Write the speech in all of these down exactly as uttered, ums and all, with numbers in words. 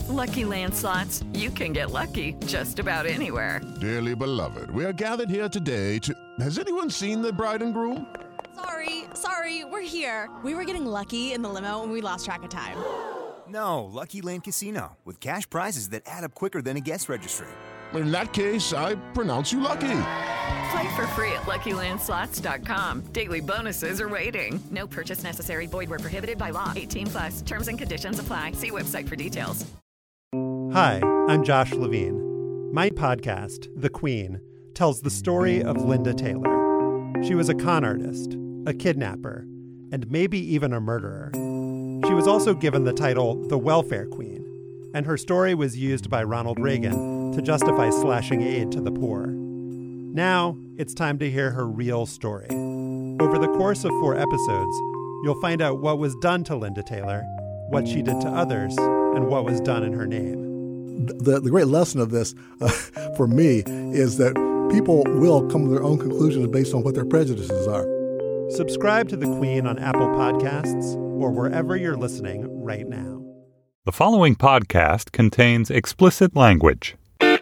With Lucky Land Slots, you can get lucky just about anywhere. Dearly beloved, we are gathered here today to... Has anyone seen the bride and groom? Sorry, sorry, we're here. We were getting lucky in the limo and we lost track of time. No, Lucky Land Casino, with cash prizes that add up quicker than a guest registry. In that case, I pronounce you lucky. Play for free at Lucky Land Slots dot com. Daily bonuses are waiting. No purchase necessary. Void where prohibited by law. eighteen plus. Terms and conditions apply. See website for details. Hi, I'm Josh Levine. My podcast, The Queen, tells the story of Linda Taylor. She was a con artist, a kidnapper, and maybe even a murderer. She was also given the title the Welfare Queen, and her story was used by Ronald Reagan to justify slashing aid to the poor. Now, it's time to hear her real story. Over the course of four episodes, you'll find out what was done to Linda Taylor, what she did to others, and what was done in her name. The, the great lesson of this, uh, for me, is that people will come to their own conclusions based on what their prejudices are. Subscribe to The Queen on Apple Podcasts or wherever you're listening right now. The following podcast contains explicit language.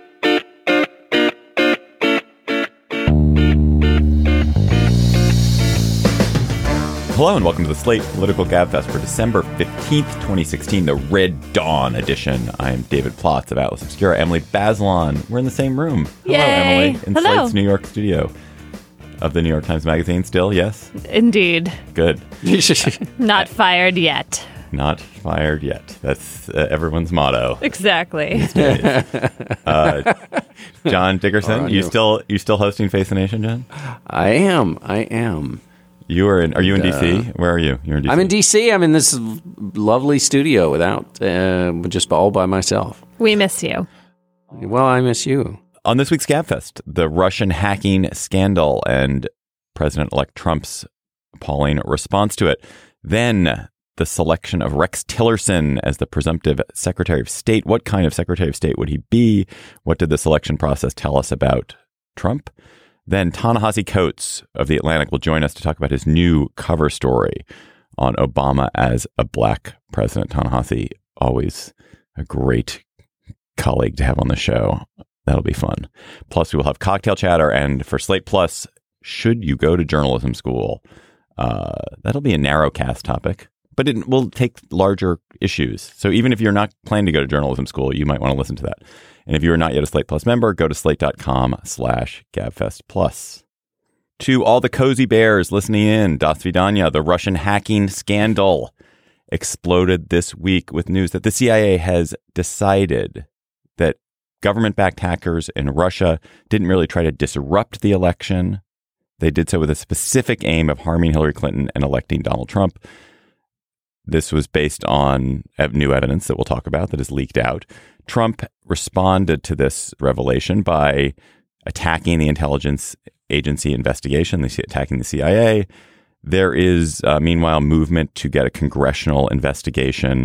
Hello and welcome to the Slate Political Gabfest for December fifteenth, twenty sixteen, the Red Dawn edition. I'm David Plotz of Atlas Obscura. Emily Bazelon. We're in the same room. Hello, Yay. Emily. In Hello. Slate's New York studio of the New York Times Magazine still, yes? Indeed. Good. Not fired yet. Not fired yet. That's uh, everyone's motto. Exactly. uh, John Dickerson, you you. still you still hosting Face the Nation, John? I am. I am. You are in. Are you in And, D C? uh, Where are you? You're in D C. I'm in D C. I'm in this lovely studio without, uh, just all by myself. We miss you. Well, I miss you. On this week's Gabfest, the Russian hacking scandal and President-elect Trump's appalling response to it. Then the selection of Rex Tillerson as the presumptive Secretary of State. What kind of Secretary of State would he be? What did the selection process tell us about Trump? Then Ta-Nehisi Coates of The Atlantic will join us to talk about his new cover story on Obama as a black president. Ta-Nehisi, always a great colleague to have on the show. That'll be fun. Plus, we will have cocktail chatter. And for Slate Plus, should you go to journalism school? Uh, that'll be a narrowcast topic, but it will take larger issues. So even if you're not planning to go to journalism school, you might want to listen to that. And if you are not yet a Slate Plus member, go to slate.com slash Gabfest Plus. To all the cozy bears listening in, Das Vidanya, the Russian hacking scandal exploded this week with news that the C I A has decided that government-backed hackers in Russia didn't really try to disrupt the election. They did so with a specific aim of harming Hillary Clinton and electing Donald Trump. This was based on new evidence that we'll talk about that is leaked out. Trump responded to this revelation by attacking the intelligence agency investigation, attacking the C I A. There is, uh, meanwhile, movement to get a congressional investigation,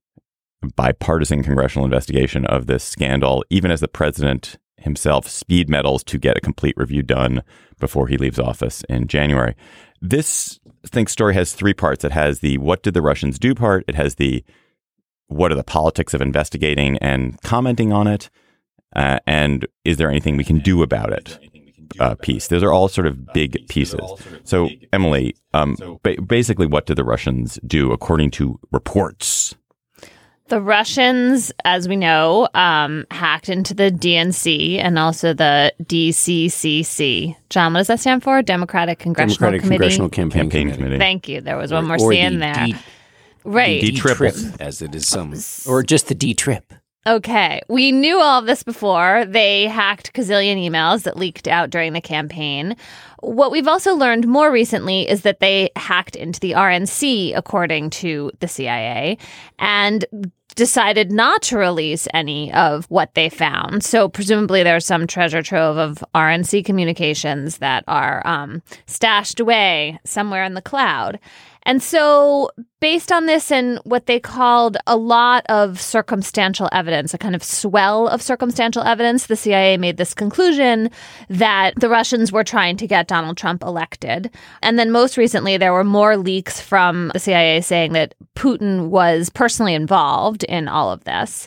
bipartisan congressional investigation of this scandal, even as the president himself speed medals to get a complete review done before he leaves office in January. This, I think, story has three parts. It has the what did the Russians do part. It has the what are the politics of investigating and commenting on it. Uh, and is there anything we can do about it uh, piece. Those are all sort of big pieces. So, Emily, um, ba- basically, what did the Russians do according to reports? The Russians, as we know, um, hacked into the D N C and also the D C C C. John, what does that stand for? Democratic Congressional Democratic Committee? Congressional Campaign, Campaign Committee. Committee. Thank you. There was one Or- more or C the in there. D- right. D trip, D-trip. as it is some, or just the D trip. Okay. We knew all of this before. They hacked gazillion emails that leaked out during the campaign. What we've also learned more recently is that they hacked into the R N C, according to the C I A, and decided not to release any of what they found. So presumably there's some treasure trove of R N C communications that are um, stashed away somewhere in the cloud. And so based on this and what they called a lot of circumstantial evidence, a kind of swell of circumstantial evidence, the C I A made this conclusion that the Russians were trying to get Donald Trump elected. And then most recently, there were more leaks from the C I A saying that Putin was personally involved in all of this.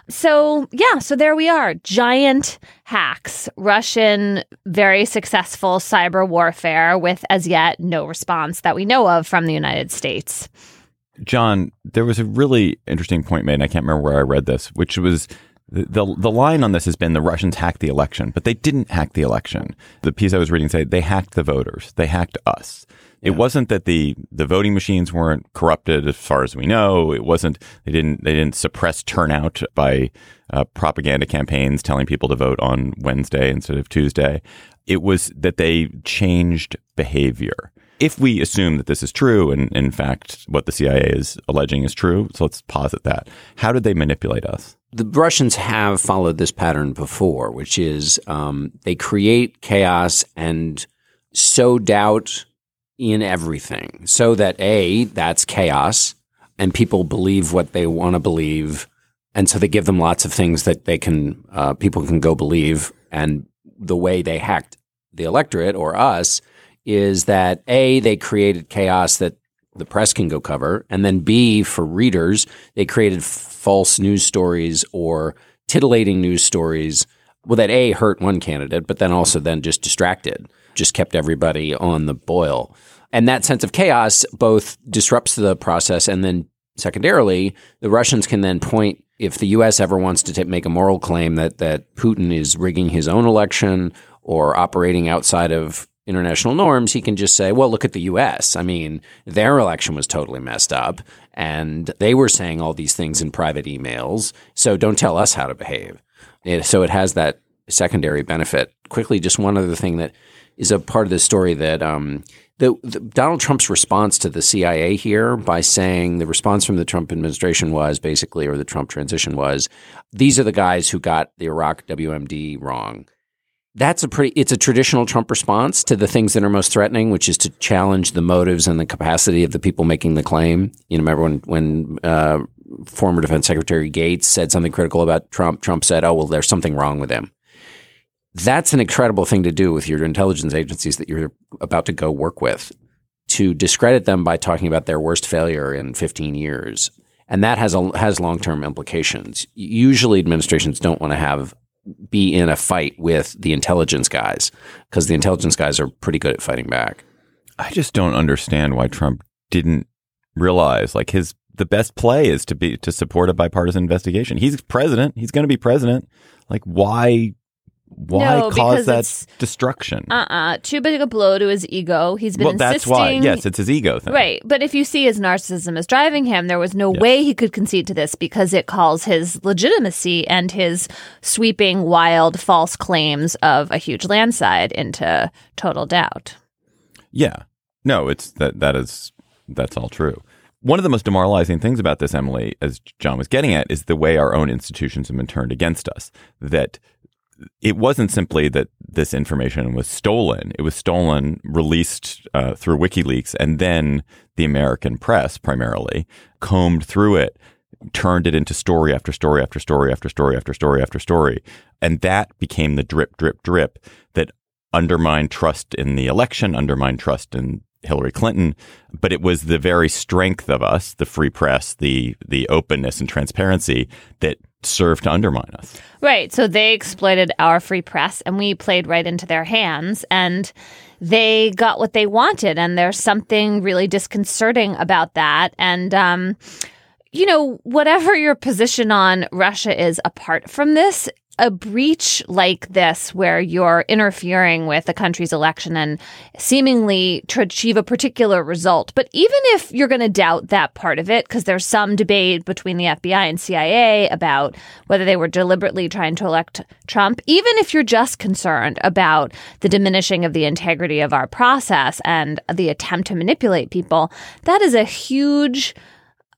So, yeah, so there we are. Giant hacks, Russian, very successful cyber warfare with as yet no response that we know of from the United States. John, there was a really interesting point made, and I can't remember where I read this, which was the, the the line on this has been the Russians hacked the election, but they didn't hack the election. The piece I was reading said they hacked the voters. They hacked us. Yeah. It wasn't that the, the voting machines weren't corrupted as far as we know. It wasn't they didn't they didn't suppress turnout by uh, propaganda campaigns telling people to vote on Wednesday instead of Tuesday. It was that they changed behavior. If we assume that this is true, and in fact, what the C I A is alleging is true, so let's posit that. How did they manipulate us? The Russians have followed this pattern before, which is um, they create chaos and sow doubt in everything so that, A, that's chaos, and people believe what they want to believe, and so they give them lots of things that they can, uh, people can go believe, and the way they hacked the electorate, or us, is that A, they created chaos that the press can go cover, and then B, for readers, they created f- false news stories or titillating news stories, well, that A, hurt one candidate, but then also then just distracted, just kept everybody on the boil. And that sense of chaos both disrupts the process, and then secondarily, the Russians can then point, if the U S ever wants to t- make a moral claim that that Putin is rigging his own election or operating outside of international norms, he can just say, well, look at the U S. I mean, their election was totally messed up, and they were saying all these things in private emails, so don't tell us how to behave. It, so it has that secondary benefit. Quickly, just one other thing that is a part of this story that um, the, the Donald Trump's response to the C I A here by saying the response from the Trump administration was basically, or the Trump transition was, these are the guys who got the Iraq W M D wrong. That's a pretty, it's a traditional Trump response to the things that are most threatening, which is to challenge the motives and the capacity of the people making the claim. You know, remember when, when uh, former Defense Secretary Gates said something critical about Trump, Trump said, oh, well, there's something wrong with him. That's an incredible thing to do with your intelligence agencies that you're about to go work with, to discredit them by talking about their worst failure in fifteen years. And that has a, has long-term implications. Usually administrations don't want to have be in a fight with the intelligence guys, because the intelligence guys are pretty good at fighting back. I just don't understand why Trump didn't realize, like, his the best play is to be to support a bipartisan investigation. He's president. He's going to be president. Like, why? Why no, cause that destruction? Uh-uh. Too big a blow to his ego. He's been well, insisting. That's why. Yes, it's his ego thing. Right. But if you see his narcissism is driving him, there was no yes. way he could concede to this, because it calls his legitimacy and his sweeping, wild, false claims of a huge landslide into total doubt. Yeah. No, it's that that is that's all true. One of the most demoralizing things about this, Emily, as John was getting at, is the way our own institutions have been turned against us. That it wasn't simply that this information was stolen. It was stolen, released uh, through WikiLeaks, and then the American press primarily combed through it, turned it into story after story after story after story after story after story. And that became the drip, drip, drip that undermined trust in the election, undermined trust in Hillary Clinton. But it was the very strength of us, the free press, the the openness and transparency, that served to undermine us. Right. So they exploited our free press, and we played right into their hands, and they got what they wanted. And there's something really disconcerting about that. And, um, you know, whatever your position on Russia is apart from this, a breach like this, where you're interfering with a country's election and seemingly to achieve a particular result. But even if you're going to doubt that part of it, because there's some debate between the F B I and C I A about whether they were deliberately trying to elect Trump, even if you're just concerned about the diminishing of the integrity of our process and the attempt to manipulate people, that is a huge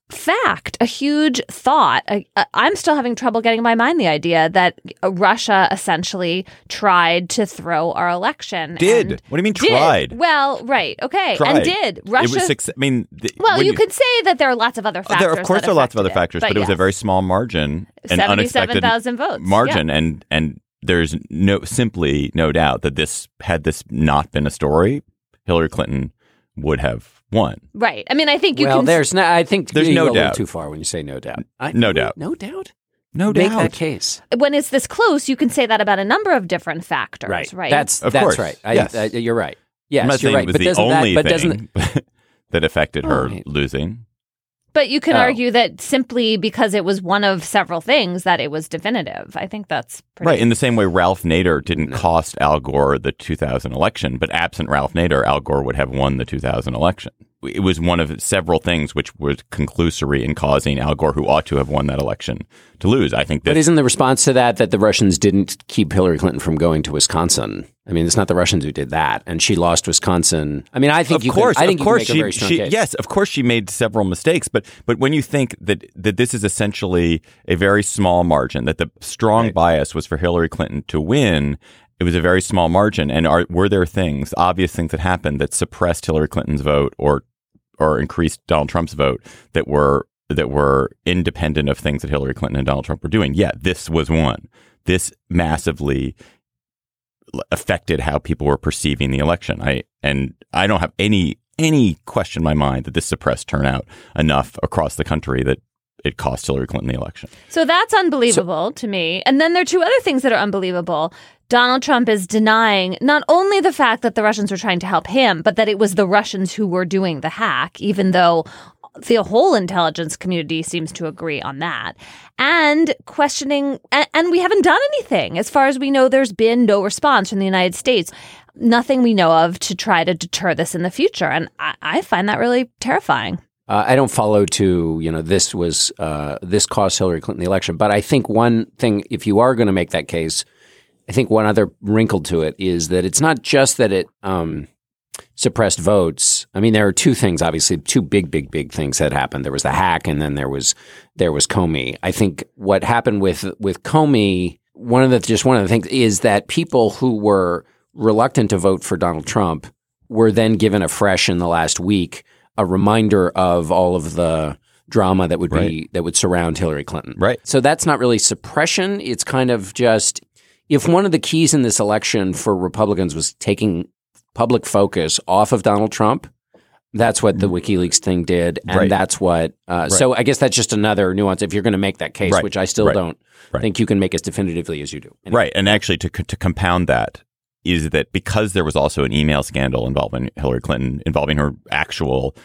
fact, a huge thought. I, I'm still having trouble getting in my mind the idea that Russia essentially tried to throw our election. Did. And What do you mean did. tried? Well, right. Okay. Tried. And did. Russia. It was six, I mean, the, well, you, you could say that there are lots of other factors. There, of course, that there are lots of other affected factors, it, but, it was yes. a very small margin, an unexpected seventy-seven thousand votes. margin, yeah. and and there's no simply no doubt that this had this not been a story, Hillary Clinton would have won. Right. I mean, I think you well, can. there's no. I think There's you no go a little doubt. too far when you say no doubt. I, No doubt. No doubt. No Make doubt. that case. When it's this close, you can say that about a number of different factors. Right. Right. That's Of that's course. right. I, Yes. I, you're right. Yes, I'm not you're saying right. it was but the doesn't only that, but thing doesn't that affected her Right. losing. But you can Oh. argue that simply because it was one of several things that it was definitive. I think that's pretty Right. In the same way, Ralph Nader didn't cost Al Gore the two thousand election, but absent Ralph Nader, Al Gore would have won the two thousand election. It was one of several things which was conclusory in causing Al Gore, who ought to have won that election, to lose. I think that. But isn't the response to that that the Russians didn't keep Hillary Clinton from going to Wisconsin? I mean, it's not the Russians who did that, and she lost Wisconsin. I mean, I think Of you course, could, I think of course, you could make a very she, strong she case. yes, of course, she made several mistakes. But but when you think that that this is essentially a very small margin, that the strong Right. bias was for Hillary Clinton to win, it was a very small margin. And are were there things, obvious things that happened that suppressed Hillary Clinton's vote or or increased Donald Trump's vote that were that were independent of things that Hillary Clinton and Donald Trump were doing? Yeah, this was one. This massively affected how people were perceiving the election. I and I don't have any any question in my mind that this suppressed turnout enough across the country that it cost Hillary Clinton the election. So that's unbelievable to me. And then there are two other things that are unbelievable. Donald Trump is denying not only the fact that the Russians were trying to help him, but that it was the Russians who were doing the hack, even though the whole intelligence community seems to agree on that. And questioning, and, and we haven't done anything. As far as we know, there's been no response from the United States. Nothing we know of to try to deter this in the future. And I, I find that really terrifying. Uh, I don't follow to, you know, this was, uh, this cost Hillary Clinton the election. But I think one thing, if you are going to make that case, I think one other wrinkle to it is that it's not just that it um, suppressed votes. I mean, there are two things, obviously, two big, big, big things that happened. There was the hack, and then there was there was Comey. I think what happened with with Comey, one of the just one of the things is that people who were reluctant to vote for Donald Trump were then given afresh in the last week a reminder of all of the drama that would be Right. that would surround Hillary Clinton. Right. So that's not really suppression. It's kind of just if one of the keys in this election for Republicans was taking public focus off of Donald Trump, that's what the WikiLeaks thing did, and Right. that's what. Uh, So I guess that's just another nuance. If you're going to make that case, Right. which I still Right. don't Right. think you can make as definitively as you do. Anyway. Right. And actually, to to compound that is that because there was also an email scandal involving Hillary Clinton, involving her actual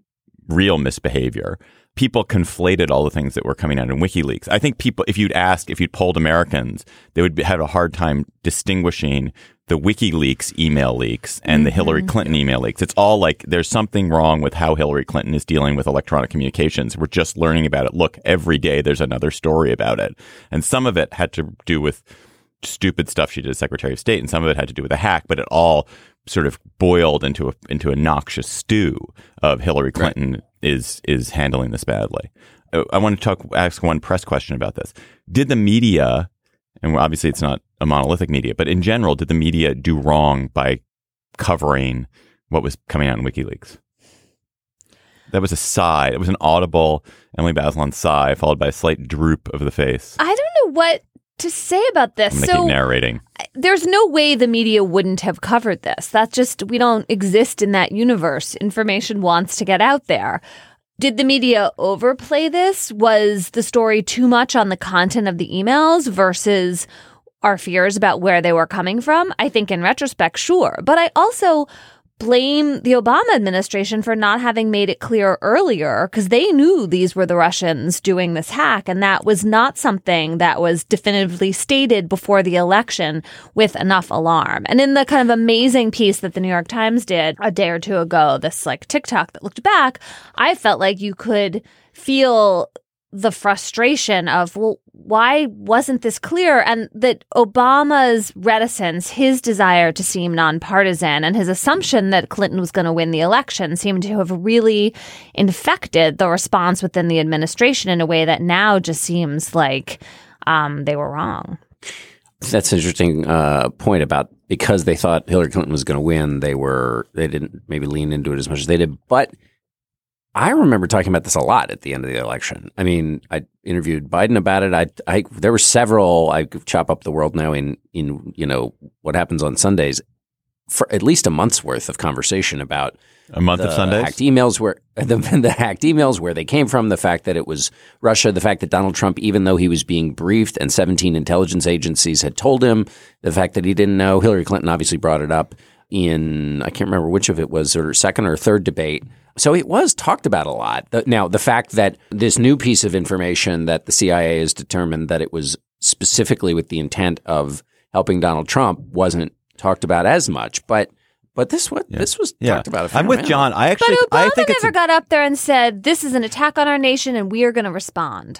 real misbehavior, people conflated all the things that were coming out in WikiLeaks. I think people, if you'd ask, if you'd polled Americans, they would have a hard time distinguishing the WikiLeaks email leaks and the Hillary Clinton email leaks. It's all like there's something wrong with how Hillary Clinton is dealing with electronic communications. We're just learning about it. Look, every day there's another story about it. And some of it had to do with stupid stuff she did as Secretary of State, and some of it had to do with a hack, but it all sort of boiled into a into a noxious stew of Hillary Clinton right. is is handling this badly. I want to talk ask one press question about this. Did the media, and obviously it's not a monolithic media, but in general, did the media do wrong by covering what was coming out in WikiLeaks? That was a sigh. It was an audible Emily Bazelon sigh, followed by a slight droop of the face. I don't know what to say about this. I'm going to so keep narrating. There's no way the media wouldn't have covered this. That's just, we don't exist in that universe. Information wants to get out there. Did the media overplay this? Was the story too much on the content of the emails versus our fears about where they were coming from? I think in retrospect, sure. But I also blame the Obama administration for not having made it clear earlier, because they knew these were the Russians doing this hack, and that was not something that was definitively stated before the election with enough alarm. And in the kind of amazing piece that the New York Times did a day or two ago, this like TikTok that looked back, I felt like you could feel the frustration of, well, why wasn't this clear? And that Obama's reticence, his desire to seem nonpartisan, and his assumption that Clinton was going to win the election seemed to have really infected the response within the administration in a way that now just seems like um, they were wrong. That's an interesting uh, point about because they thought Hillary Clinton was going to win, they were they didn't maybe lean into it as much as they did. But I remember talking about this a lot at the end of the election. I mean, I interviewed Biden about it. I, I there were several. I could chop up the world now in in you know what happens on Sundays for at least a month's worth of conversation about a month the of Sundays hacked emails where the, the hacked emails where they came from, the fact that it was Russia, the fact that Donald Trump, even though he was being briefed and seventeen intelligence agencies had told him, the fact that he didn't know. Hillary Clinton obviously brought it up in I can't remember which of it was, or second or third debate. So it was talked about a lot. Now, the fact that this new piece of information that the C I A has determined that it was specifically with the intent of helping Donald Trump wasn't talked about as much, but but this what yeah. this was yeah. talked about. A fair I'm with amount. John. I actually but Obama I think never it's a, got up there and said, "This is an attack on our nation, and we are going to respond."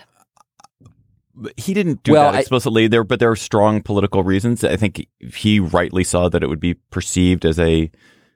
He didn't do well, that explicitly there, but there are strong political reasons. I think he rightly saw that it would be perceived as a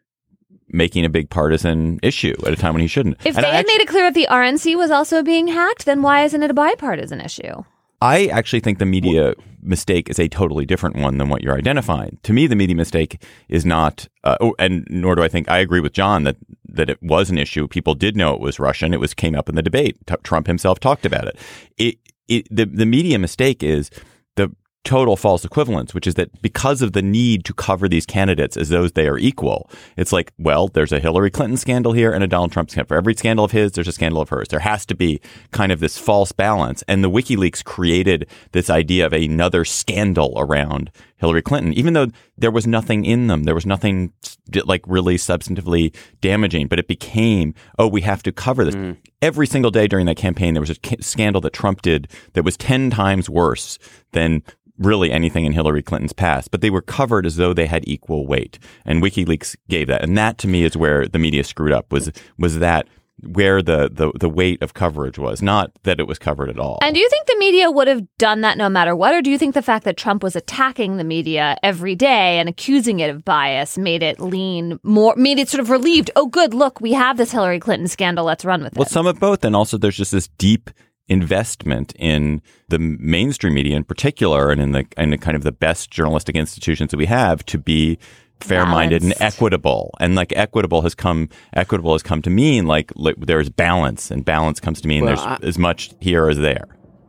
making a big partisan issue at a time when he shouldn't. If and they I had actually, made it clear that the R N C was also being hacked, then why isn't it a bipartisan issue? I actually think the media mistake is a totally different one than what you're identifying. To me, the media mistake is not, uh, oh, and nor do I think I agree with John that that it was an issue. People did know it was Russian. It was came up in the debate. T- Trump himself talked about it. It, it the the media mistake is the total false equivalence, which is that because of the need to cover these candidates as though they are equal, it's like, well, there's a Hillary Clinton scandal here and a Donald Trump scandal. For every scandal of his, there's a scandal of hers. There has to be kind of this false balance. And the WikiLeaks created this idea of another scandal around Hillary Clinton, even though there was nothing in them. There was nothing like really substantively damaging, but it became, oh, we have to cover this. Mm. Every single day during that campaign, there was a scandal that Trump did that was ten times worse than really anything in Hillary Clinton's past, but they were covered as though they had equal weight. And WikiLeaks gave that. And that to me is where the media screwed up, was was that where the, the, the weight of coverage was, not that it was covered at all. And do you think the media would have done that no matter what? Or do you think the fact that Trump was attacking the media every day and accusing it of bias made it lean more, made it sort of relieved? Oh, good, look, we have this Hillary Clinton scandal. Let's run with it. Well, some of both. And also there's just this deep investment in the mainstream media in particular, and in the in the kind of the best journalistic institutions that we have to be fair-minded Balanced. and equitable. And like equitable has come equitable has come to mean like, like there's balance, and balance comes to mean well, there's I, as much here as there.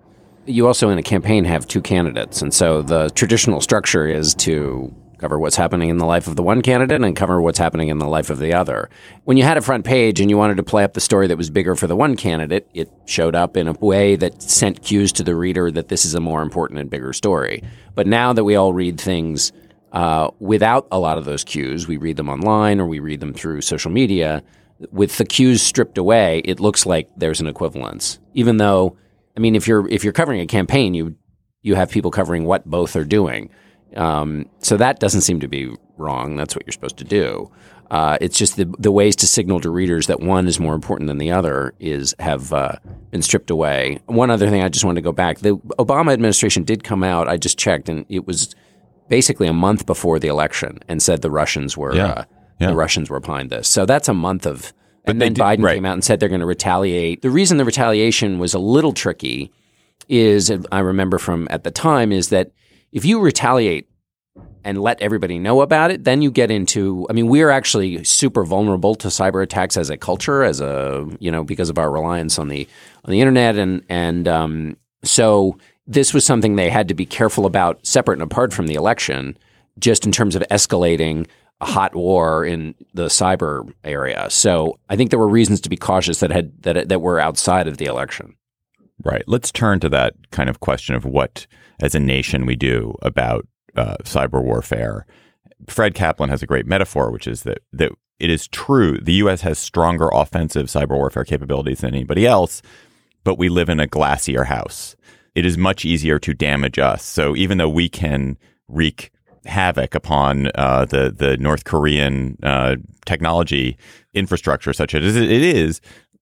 You also in a campaign have two candidates, and so the traditional structure is to cover what's happening in the life of the one candidate and cover what's happening in the life of the other. When you had a front page and you wanted to play up the story that was bigger for the one candidate, it showed up in a way that sent cues to the reader that this is a more important and bigger story. But now that we all read things uh, without a lot of those cues, we read them online or we read them through social media, with the cues stripped away, it looks like there's an equivalence. Even though, I mean, if you're if you're covering a campaign, you you have people covering what both are doing. Um, so that doesn't seem to be wrong. That's what you're supposed to do. Uh, it's just the the ways to signal to readers that one is more important than the other is have uh, been stripped away. One other thing I just wanted to go back. The Obama administration did come out, I just checked, and it was basically a month before the election, and said the Russians were yeah. Uh, yeah. the Russians were behind this. So that's a month of – and but then did, Biden right. came out and said they're going to retaliate. The reason the retaliation was a little tricky is, I remember from at the time, is that if you retaliate and let everybody know about it, then you get into, I mean, we're actually super vulnerable to cyber attacks as a culture, as a, you know, because of our reliance on the, on the internet. And, and, um, so this was something they had to be careful about, separate and apart from the election, just in terms of escalating a hot war in the cyber area. So I think there were reasons to be cautious that had, that, that were outside of the election. Right. Let's turn to that kind of question of what, as a nation, we do about Uh, cyber warfare. Fred Kaplan has a great metaphor, which is that that it is true the U S has stronger offensive cyber warfare capabilities than anybody else, but we live in a glassier house. It is much easier to damage us. So even though we can wreak havoc upon uh, the the North Korean uh, technology infrastructure, such as it is,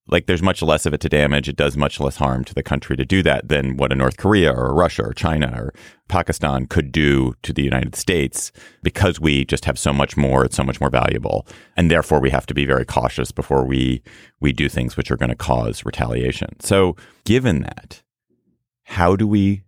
like there's much less of it to damage. It does much less harm to the country to do that than what a North Korea or a Russia or China or Pakistan could do to the United States, because we just have so much more. It's so much more valuable. And therefore, we have to be very cautious before we we do things which are going to cause retaliation. So given that, how do we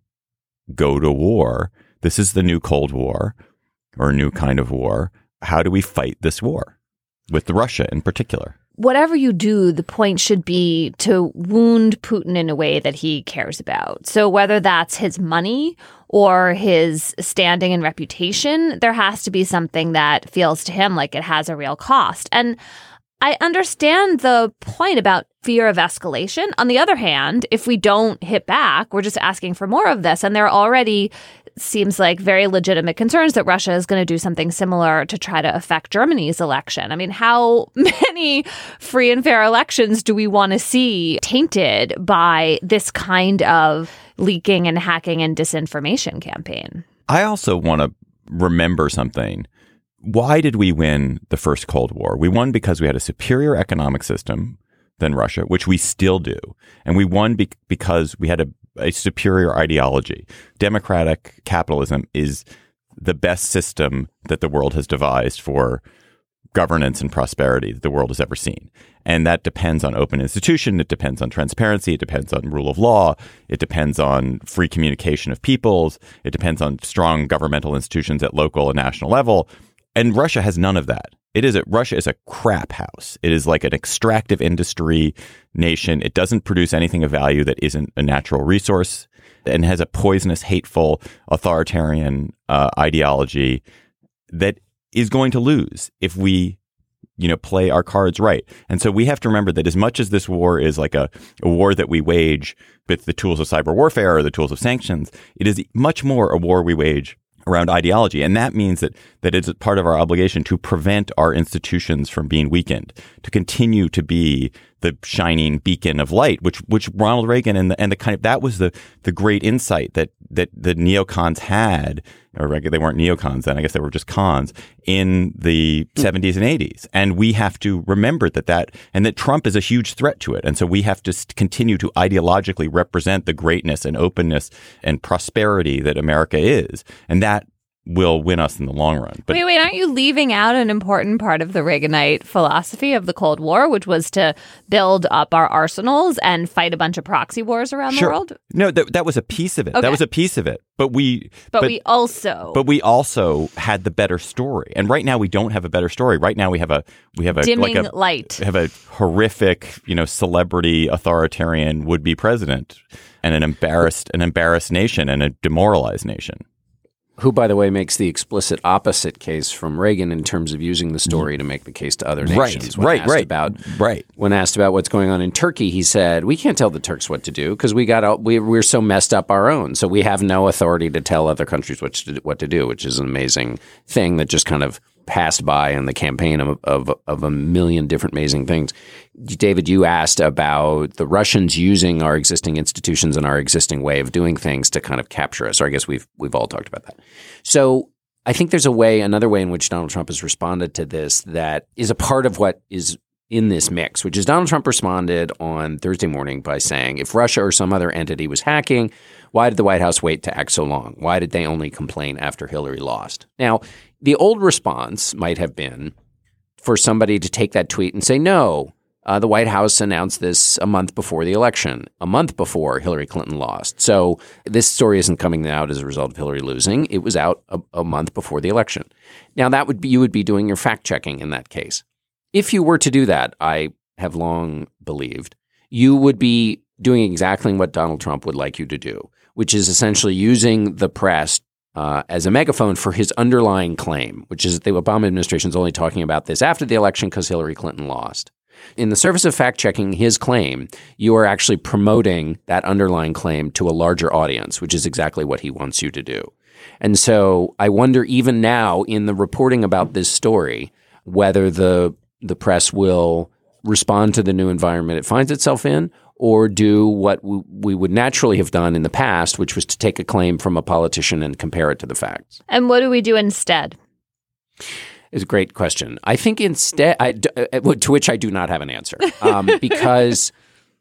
go to war? This is the new Cold War, or a new kind of war. How do we fight this war with Russia in particular? Whatever you do, the point should be to wound Putin in a way that he cares about. So whether that's his money or his standing and reputation, there has to be something that feels to him like it has a real cost. And I understand the point about fear of escalation. On the other hand, if we don't hit back, we're just asking for more of this. And there already seems like very legitimate concerns that Russia is going to do something similar to try to affect Germany's election. I mean, how many free and fair elections do we want to see tainted by this kind of leaking and hacking and disinformation campaign? I also want to remember something. Why did we win the first Cold War? We won because we had a superior economic system than Russia, which we still do. And we won be- because we had a, a superior ideology. Democratic capitalism is the best system that the world has devised for governance and prosperity that the world has ever seen. And that depends on open institution. It depends on transparency. It depends on rule of law. It depends on free communication of peoples. It depends on strong governmental institutions at local and national level. And Russia has none of that. It is a, Russia is a crap house. It is like an extractive industry nation. It doesn't produce anything of value that isn't a natural resource, and has a poisonous, hateful, authoritarian uh, ideology that is going to lose if we, you know, play our cards right. And so we have to remember that as much as this war is like a, a war that we wage with the tools of cyber warfare or the tools of sanctions, it is much more a war we wage around ideology. And that means that that it's part of our obligation to prevent our institutions from being weakened, to continue to be the shining beacon of light, which which Ronald Reagan and the and the kind of that was the the great insight that that the neocons had, or they weren't neocons then, I guess they were just cons in the seventies and eighties. And we have to remember that that and that Trump is a huge threat to it. And so we have to continue to ideologically represent the greatness and openness and prosperity that America is. And that will win us in the long run. But wait, wait, aren't you leaving out an important part of the Reaganite philosophy of the Cold War, which was to build up our arsenals and fight a bunch of proxy wars around sure. the world? No, that, that was a piece of it. Okay. That was a piece of it. But we but, but we also But we also had the better story. And right now we don't have a better story. Right now we have a we have a dimming like a, light. We have a horrific, you know, celebrity authoritarian would-be president, and an embarrassed an embarrassed nation and a demoralized nation. Who, by the way, makes the explicit opposite case from Reagan in terms of using the story to make the case to other nations. Right, when right, asked right. About, right. When asked about what's going on in Turkey, he said, we can't tell the Turks what to do because we got we, we're so messed up our own. So we have no authority to tell other countries what to, what to do, which is an amazing thing that just kind of passed by in the campaign of, of, of a million different amazing things. David, you asked about the Russians using our existing institutions and our existing way of doing things to kind of capture us. Or I guess we've we've all talked about that. So I think there's a way, another way in which Donald Trump has responded to this that is a part of what is in this mix, which is Donald Trump responded on Thursday morning by saying, if Russia or some other entity was hacking, why did the White House wait to act so long? Why did they only complain after Hillary lost? Now, the old response might have been for somebody to take that tweet and say, no, uh, the White House announced this a month before the election, a month before Hillary Clinton lost. So this story isn't coming out as a result of Hillary losing. It was out a, a month before the election. Now, that would be, you would be doing your fact checking in that case. If you were to do that, I have long believed, you would be doing exactly what Donald Trump would like you to do, which is essentially using the press uh, as a megaphone for his underlying claim, which is that the Obama administration is only talking about this after the election because Hillary Clinton lost. In the service of fact-checking his claim, you are actually promoting that underlying claim to a larger audience, which is exactly what he wants you to do. And so I wonder even now in the reporting about this story, whether the the press will respond to the new environment it finds itself in, or do what w- we would naturally have done in the past, which was to take a claim from a politician and compare it to the facts. And what do we do instead? It's a great question. I think instead, I, to which I do not have an answer, um, because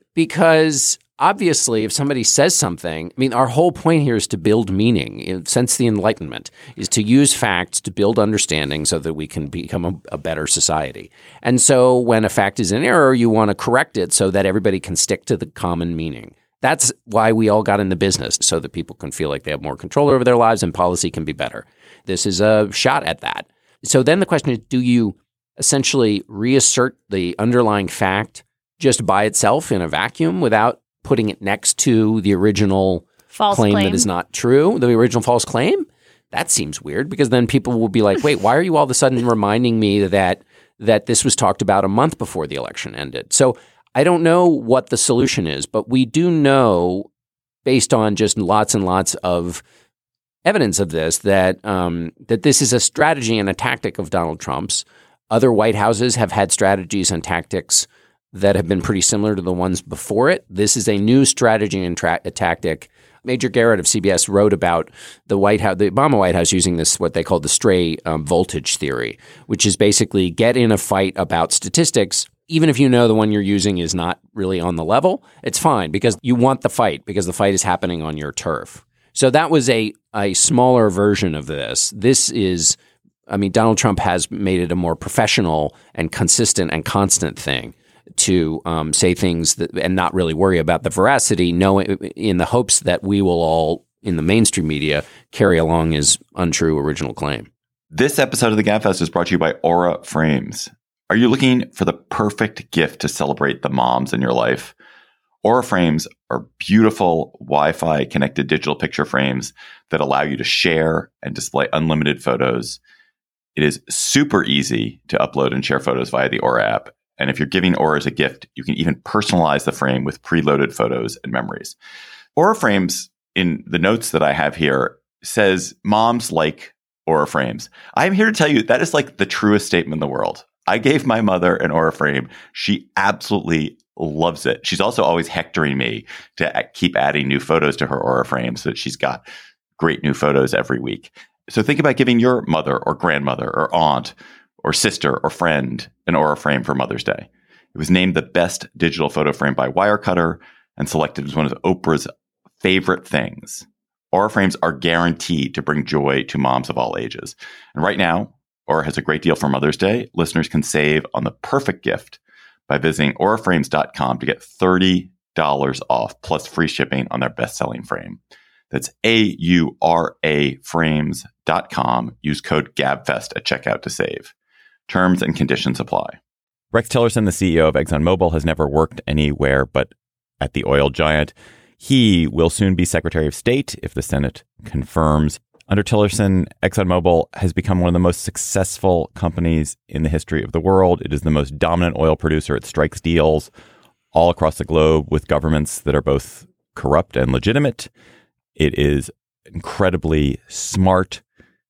because obviously, if somebody says something, I mean, our whole point here is to build meaning. Since the Enlightenment, is to use facts to build understanding so that we can become a, a better society. And so, when a fact is in error, you want to correct it so that everybody can stick to the common meaning. That's why we all got in the business, so that people can feel like they have more control over their lives and policy can be better. This is a shot at that. So then the question is, do you essentially reassert the underlying fact just by itself in a vacuum without putting it next to the original false claim, claim that is not true, the original false claim? That seems weird, because then people will be like, wait, why are you all of a sudden reminding me that that this was talked about a month before the election ended? So I don't know what the solution is, but we do know, based on just lots and lots of evidence of this, that um, that this is a strategy and a tactic of Donald Trump's. Other White Houses have had strategies and tactics that have been pretty similar to the ones before it. This is a new strategy and tra- a tactic. Major Garrett of C B S wrote about the White House, the Obama White House, using this what they call the stray um, voltage theory, which is basically get in a fight about statistics. Even if you know the one you're using is not really on the level, it's fine, because you want the fight, because the fight is happening on your turf. So that was a, a smaller version of this. This is, I mean, Donald Trump has made it a more professional and consistent and constant thing to um, say things that, and not really worry about the veracity, knowing, in the hopes that we will all, in the mainstream media, carry along his untrue original claim. This episode of the Gabfest is brought to you by Aura Frames. Are you looking for the perfect gift to celebrate the moms in your life? Aura Frames are beautiful Wi-Fi connected digital picture frames that allow you to share and display unlimited photos. It is super easy to upload and share photos via the Aura app. And if you're giving Aura as a gift, you can even personalize the frame with preloaded photos and memories. Aura Frames, in the notes that I have here, says moms like Aura Frames. I'm here to tell you that is like the truest statement in the world. I gave my mother an Aura frame. She absolutely loves it. She's also always hectoring me to keep adding new photos to her Aura frame so that she's got great new photos every week. So think about giving your mother or grandmother or aunt or sister or friend an Aura frame for Mother's Day. It was named the best digital photo frame by Wirecutter and selected as one of Oprah's favorite things. Aura frames are guaranteed to bring joy to moms of all ages. And right now, Aura has a great deal for Mother's Day. Listeners can save on the perfect gift by visiting aura frames dot com to get thirty dollars off plus free shipping on their best-selling frame. That's A U R A frames dot com. Use code GABFEST at checkout to save. Terms and conditions apply. Rex Tillerson, the C E O of ExxonMobil, has never worked anywhere but at the oil giant. He will soon be Secretary of State if the Senate confirms. Under Tillerson, ExxonMobil has become one of the most successful companies in the history of the world. It is the most dominant oil producer. It strikes deals all across the globe with governments that are both corrupt and legitimate. It is incredibly smart,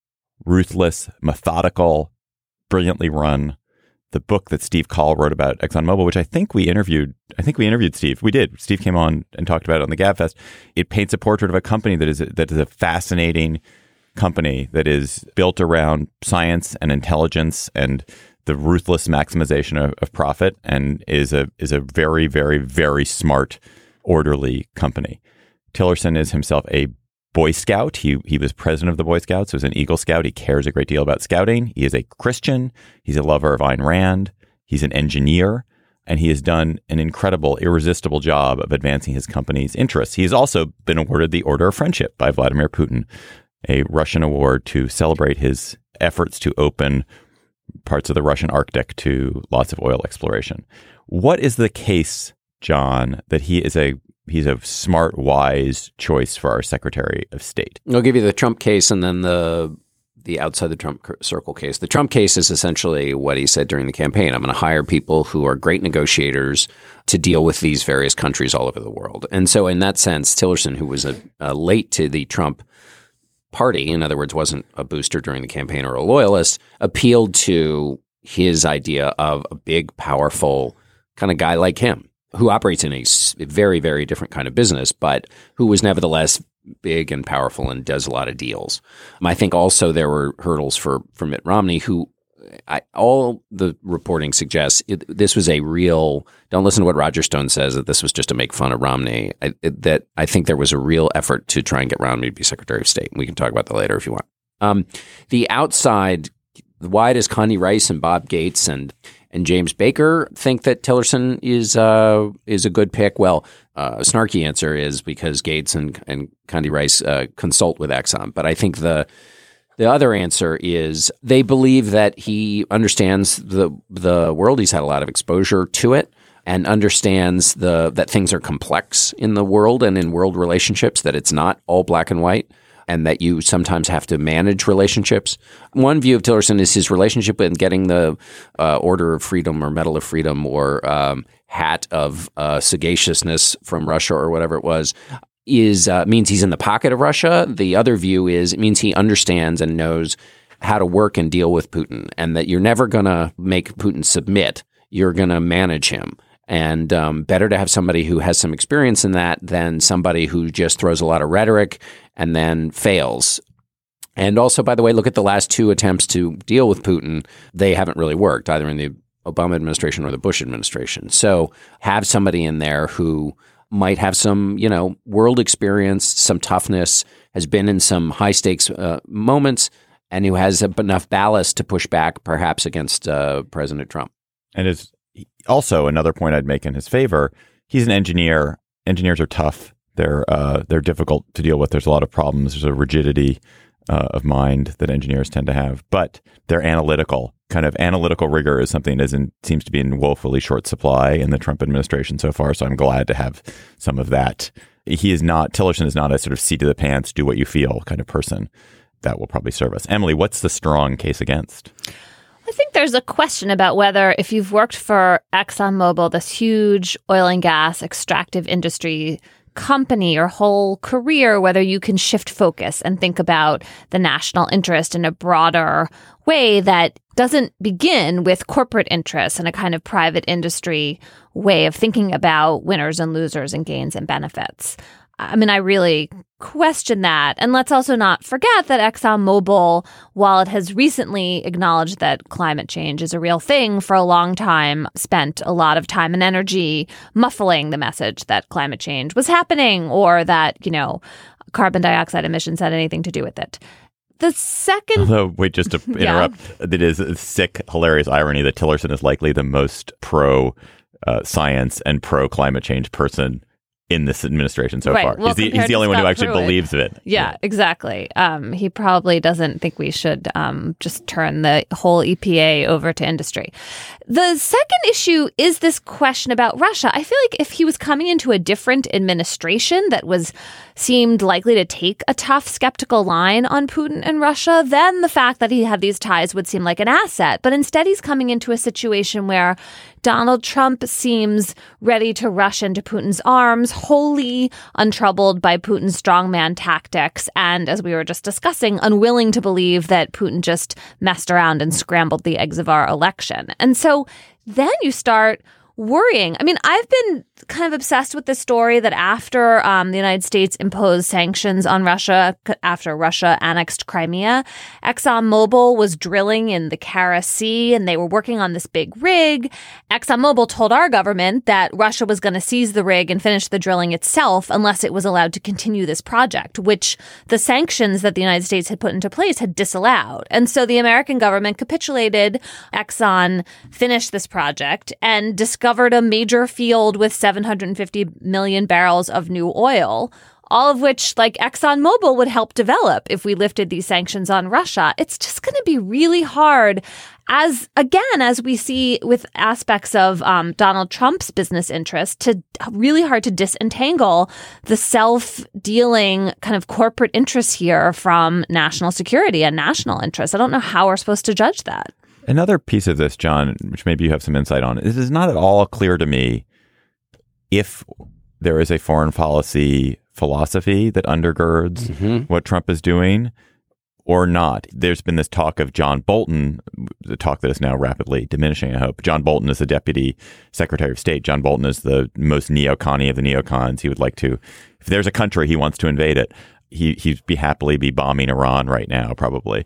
ruthless, methodical, brilliantly run. The book that Steve Coll wrote about ExxonMobil, which I think we interviewed, I think we interviewed Steve. We did. Steve came on and talked about it on the Gabfest. It paints a portrait of a company that is that is a fascinating company that is built around science and intelligence and the ruthless maximization of, of profit, and is a is a very, very, very smart, orderly company. Tillerson is himself a Boy Scout. He he was president of the Boy Scouts. He was an Eagle Scout. He cares a great deal about scouting. He is a Christian. He's a lover of Ayn Rand. He's an engineer. And he has done an incredible, irresistible job of advancing his company's interests. He has also been awarded the Order of Friendship by Vladimir Putin, a Russian award to celebrate his efforts to open parts of the Russian Arctic to lots of oil exploration. What is the case, John, that he is a he's a smart, wise choice for our Secretary of State? I'll give you the Trump case and then the the outside the Trump circle case. The Trump case is essentially what he said during the campaign. I'm going to hire people who are great negotiators to deal with these various countries all over the world. And so in that sense, Tillerson, who was a, a late to the Trump party, in other words, wasn't a booster during the campaign or a loyalist, appealed to his idea of a big, powerful kind of guy like him, who operates in a very, very different kind of business, but who was nevertheless big and powerful and does a lot of deals. I think also there were hurdles for, for Mitt Romney, who I, all the reporting suggests it, this was a real. Don't listen to what Roger Stone says that this was just to make fun of Romney. I, it, that I think there was a real effort to try and get Romney to be Secretary of State. We can talk about that later if you want. Um, the outside, why does Condi Rice and Bob Gates and and James Baker think that Tillerson is uh, is a good pick? Well, uh, a snarky answer is because Gates and and Condi Rice uh, consult with Exxon. But I think the The other answer is they believe that he understands the the world. He's had a lot of exposure to it and understands the that things are complex in the world and in world relationships, that it's not all black and white, and that you sometimes have to manage relationships. One view of Tillerson is his relationship in getting the uh, Order of Freedom or Medal of Freedom or um, hat of uh, sagaciousness from Russia or whatever it was. Is uh, means he's in the pocket of Russia. The other view is it means he understands and knows how to work and deal with Putin, and that you're never going to make Putin submit. You're going to manage him. And um, better to have somebody who has some experience in that than somebody who just throws a lot of rhetoric and then fails. And also, by the way, look at the last two attempts to deal with Putin. They haven't really worked, either in the Obama administration or the Bush administration. So have somebody in there who might have some, you know, world experience, some toughness, has been in some high stakes uh, moments, and who has enough ballast to push back perhaps against uh, President Trump. And is also another point I'd make in his favor. He's an engineer. Engineers are tough. They're uh, they're difficult to deal with. There's a lot of problems. There's a rigidity uh, of mind that engineers tend to have, but they're analytical. Kind of analytical rigor is something that isn't, seems to be in woefully short supply in the Trump administration so far. So I'm glad to have some of that. He is not, Tillerson is not a sort of seat of the pants, do what you feel kind of person. That will probably serve us. Emily, what's the strong case against? I think there's a question about whether, if you've worked for ExxonMobil, this huge oil and gas extractive industry company your whole career, whether you can shift focus and think about the national interest in a broader way that doesn't begin with corporate interests and a kind of private industry way of thinking about winners and losers and gains and benefits. I mean, I really question that. And let's also not forget that ExxonMobil, while it has recently acknowledged that climate change is a real thing, for a long time spent a lot of time and energy muffling the message that climate change was happening or that, you know, carbon dioxide emissions had anything to do with it. The second... Although, wait, just to interrupt, yeah. It is a sick, hilarious irony that Tillerson is likely the most pro-science uh, and pro-climate change person in this administration so right. far. Well, he's the, he's the only one who actually Pruitt. believes of it. Yeah, yeah. exactly. Um, he probably doesn't think we should um, just turn the whole E P A over to industry. The second issue is this question about Russia. I feel like if he was coming into a different administration that was seemed likely to take a tough, skeptical line on Putin and Russia, then the fact that he had these ties would seem like an asset. But instead, he's coming into a situation where Donald Trump seems ready to rush into Putin's arms, wholly untroubled by Putin's strongman tactics, and, as we were just discussing, unwilling to believe that Putin just messed around and scrambled the eggs of our election. And so then you start worrying. I mean, I've been kind of obsessed with this story that after um, the United States imposed sanctions on Russia, after Russia annexed Crimea, ExxonMobil was drilling in the Kara Sea and they were working on this big rig. ExxonMobil told our government that Russia was going to seize the rig and finish the drilling itself unless it was allowed to continue this project, which the sanctions that the United States had put into place had disallowed. And so the American government capitulated. Exxon finished this project and discovered a major field with seven hundred fifty million barrels of new oil, all of which, like, ExxonMobil would help develop if we lifted these sanctions on Russia. It's just going to be really hard, as, again, as we see with aspects of um, Donald Trump's business interest, to really hard to disentangle the self-dealing kind of corporate interests here from national security and national interests. I don't know how we're supposed to judge that. Another piece of this, John, which maybe you have some insight on, is it's not at all clear to me if there is a foreign policy philosophy that undergirds mm-hmm. what Trump is doing or not. There's been this talk of John Bolton, the talk that is now rapidly diminishing, I hope. John Bolton is the Deputy Secretary of State. John Bolton is the most neocon-y of the neocons. He would like to, if there's a country he wants to invade it, he, he'd be happily be bombing Iran right now, probably.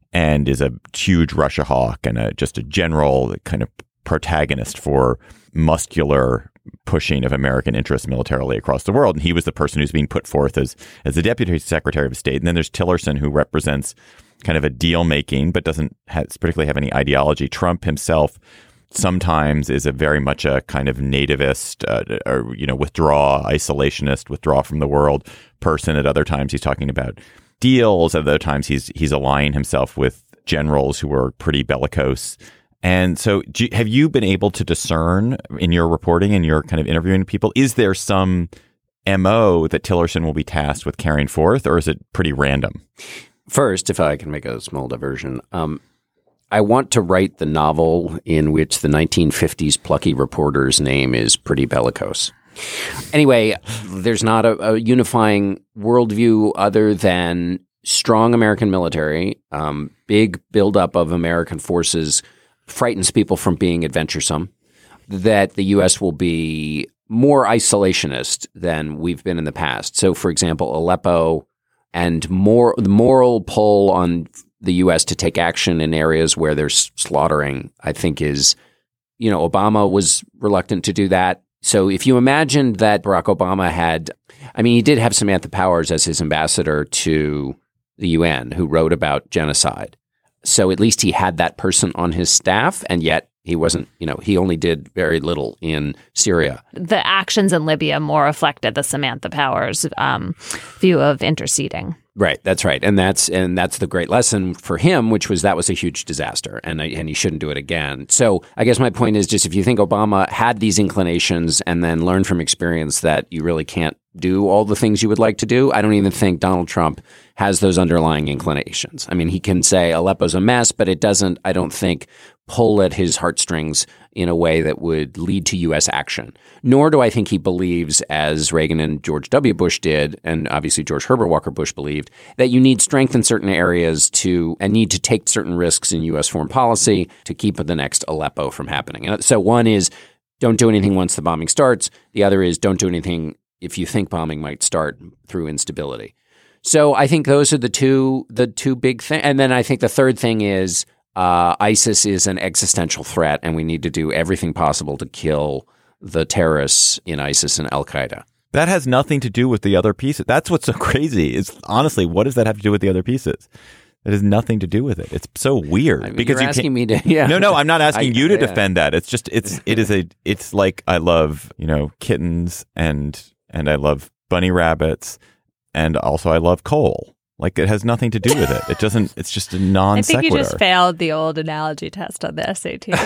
and is a huge Russia hawk and a, just a general kind of protagonist for muscular pushing of American interests militarily across the world. And he was the person who's being put forth as, as the Deputy Secretary of State. And then there's Tillerson, who represents kind of a deal making, but doesn't have, particularly have any ideology. Trump himself sometimes is a very much a kind of nativist, uh, or, you know, withdraw, isolationist, withdraw from the world person. At other times, he's talking about deals. At other times, he's he's allying himself with generals who are pretty bellicose. And so do you, have you been able to discern in your reporting and your kind of interviewing people, is there some M O that Tillerson will be tasked with carrying forth, or is it pretty random? First, if I can make a small diversion, um, I want to write the novel in which the nineteen fifties plucky reporter's name is Pretty Bellicose. Anyway, there's not a, a unifying worldview other than strong American military, um, big buildup of American forces frightens people from being adventuresome, that the U S will be more isolationist than we've been in the past. So, for example, Aleppo and more the moral pull on the U S to take action in areas where there's slaughtering, I think is, you know, Obama was reluctant to do that. So if you imagine that Barack Obama had, I mean, he did have Samantha Powers as his ambassador to the U N who wrote about genocide. So at least he had that person on his staff, and yet he wasn't, you know, he only did very little in Syria. The actions in Libya more reflected the Samantha Powers um, view of interceding. Right, that's right, and that's and that's the great lesson for him, which was that was a huge disaster, and I, and he shouldn't do it again. So I guess my point is just if you think Obama had these inclinations and then learned from experience that you really can't do all the things you would like to do, I don't even think Donald Trump has those underlying inclinations. I mean, he can say Aleppo's a mess, but it doesn't, I don't think, pull at his heartstrings in a way that would lead to U S action. Nor do I think he believes, as Reagan and George W. Bush did, and obviously George Herbert Walker Bush believed, that you need strength in certain areas to and need to take certain risks in U S foreign policy to keep the next Aleppo from happening. And so one is don't do anything once the bombing starts. The other is don't do anything if you think bombing might start through instability. So I think those are the two the two big things. And then I think the third thing is uh, ISIS is an existential threat, and we need to do everything possible to kill the terrorists in ISIS and Al-Qaeda. That has nothing to do with the other pieces. That's what's so crazy is, honestly, what does that have to do with the other pieces? It has nothing to do with it. It's so weird. I mean, because you're you asking me to, yeah. No, no, I'm not asking I, you to yeah. defend that. It's just, it's, it is a, it's like I love, you know, kittens and, and I love bunny rabbits and also I love coal. Like it has nothing to do with it. It doesn't, it's just a non sequitur. I think you just failed the old analogy test on the S A T.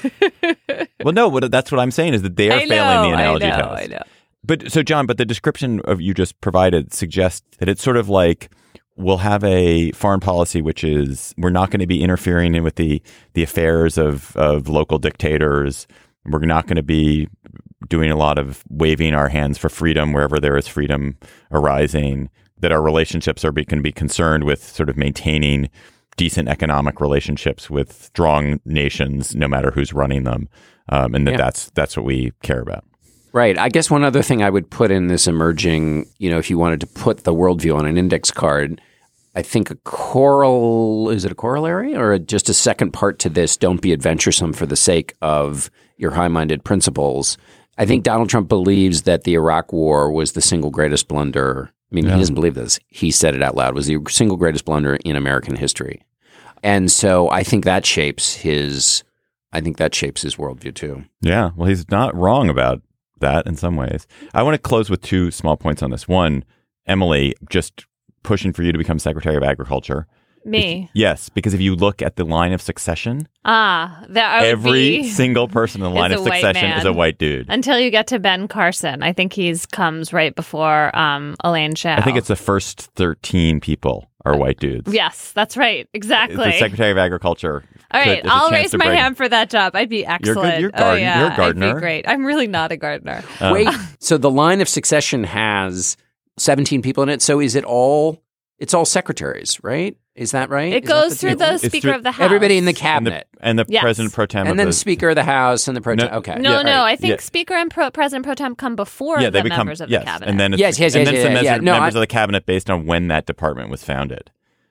Well, no, what, that's what I'm saying is that they are I know, failing the analogy I know, test. I know. But so, John, but the description of you just provided suggests that it's sort of like we'll have a foreign policy which is we're not going to be interfering in with the the affairs of of local dictators. We're not going to be doing a lot of waving our hands for freedom wherever there is freedom arising. That our relationships are be, can be concerned with sort of maintaining decent economic relationships with strong nations, no matter who's running them, um, and that Yeah. that's that's what we care about. Right. I guess one other thing I would put in this emerging, you know, if you wanted to put the worldview on an index card, I think a choral, is it a corollary or a, just a second part to this, don't be adventuresome for the sake of your high-minded principles. I think Donald Trump believes that the Iraq War was the single greatest blunder. I mean, Yeah. he doesn't believe this. He said it out loud. It was the single greatest blunder in American history. And so I think that shapes his, I think that shapes his worldview too. Yeah. Well, he's not wrong about that in some ways. I want to close with two small points on this. One, Emily, just pushing for you to become Secretary of Agriculture. Me. If, yes, because if you look at the line of succession, Ah, that every be, single person in the line is of a white succession man. is a white dude. Until you get to Ben Carson. I think he's comes right before um, Elaine Chao. I think it's the first thirteen people are white dudes. Yes, that's right. Exactly. The Secretary of Agriculture. All right, could- there's a I'll chance raise to my break- hand for that job. I'd be excellent. good. You're oh, garden- yeah. you're a gardener. I'd be great. I'm really not a gardener. Um, Wait, so the line of succession has seventeen people in it. So is it all, it's all secretaries, right? Is that right? It Is that goes the through deal? the It's Speaker through- of the House. Everybody in the and the, cabinet. and the Yes. President Pro Tem. And of then the, Speaker of the House and the Pro Tem. No. Okay. No, Yeah, no. right. I think Yeah. Speaker and Pro- President Pro Tem come before yeah, the they become members of yes, the cabinet. and then it's, Yes, yes, and yes, then yeah, some yeah, members, yeah. No, members I- of the cabinet based on when that department was founded.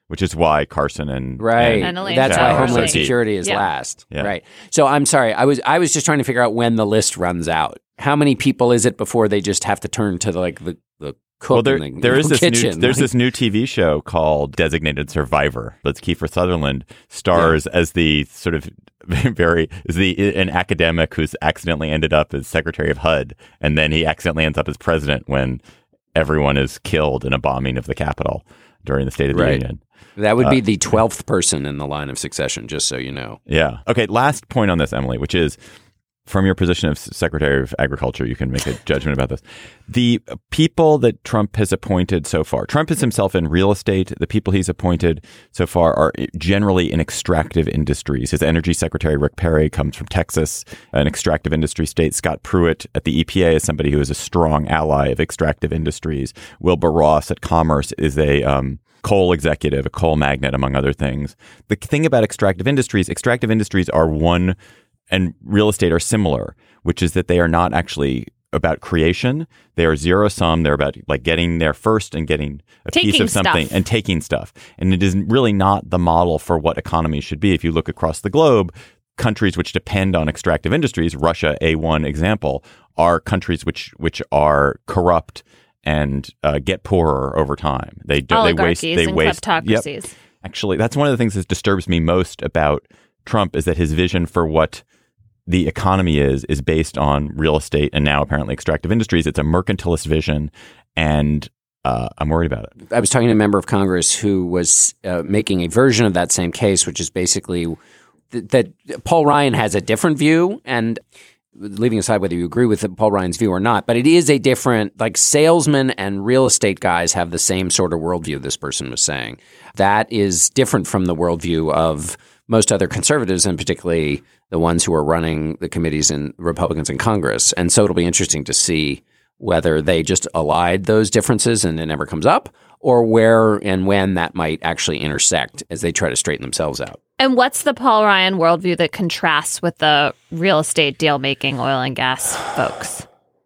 which is why Carson and right. and And That's why Chao are Homeland so deep. Security is Yeah. last. Yeah. Right. So I'm sorry. I was I was just trying to figure out when the list runs out. How many people is it before they just have to turn to the, like the the cook Well, there, in the there is this kitchen? new, there's like, this new T V show called Designated Survivor. That's Kiefer Sutherland stars as the sort of very is the an academic who's accidentally ended up as Secretary of H U D, and then he accidentally ends up as president when everyone is killed in a bombing of the Capitol during the State of the Right. Union. That would be Uh, the twelfth person in the line of succession, just so you know. Yeah. Okay. Last point on this, Emily, which is from your position of Secretary of Agriculture, you can make a judgment about this. The people that Trump has appointed so far, Trump is himself in real estate. The people he's appointed so far are generally in extractive industries. His energy secretary, Rick Perry, comes from Texas, an extractive industry state. Scott Pruitt at the E P A is somebody who is a strong ally of extractive industries. Wilbur Ross at Commerce is a um, coal executive, a coal magnate, among other things. The thing about extractive industries, extractive industries are one and real estate are similar, which is that they are not actually about creation. They are zero sum. They're about like getting there first and getting a Taking piece of something stuff. and taking stuff. And it is really not the model for what economies should be. If you look across the globe, countries which depend on extractive industries, Russia, a one example, are countries which which are corrupt and uh, get poorer over time. They do, they waste. Oligarchies They and waste. kleptocracies. Yep. Actually, that's one of the things that disturbs me most about Trump is that his vision for what the economy is is based on real estate and now apparently extractive industries. It's a mercantilist vision, and uh, I'm worried about it. I was talking to a member of Congress who was uh, making a version of that same case, which is basically th- that Paul Ryan has a different view, and leaving aside whether you agree with Paul Ryan's view or not, but it is a different, like salesmen and real estate guys have the same sort of worldview, this person was saying. That is different from the worldview of most other conservatives, and particularly the ones who are running the committees and Republicans in Congress. And so it'll be interesting to see whether they just allied those differences and it never comes up, or where and when that might actually intersect as they try to straighten themselves out. And what's the Paul Ryan worldview that contrasts with the real estate deal-making oil and gas folks?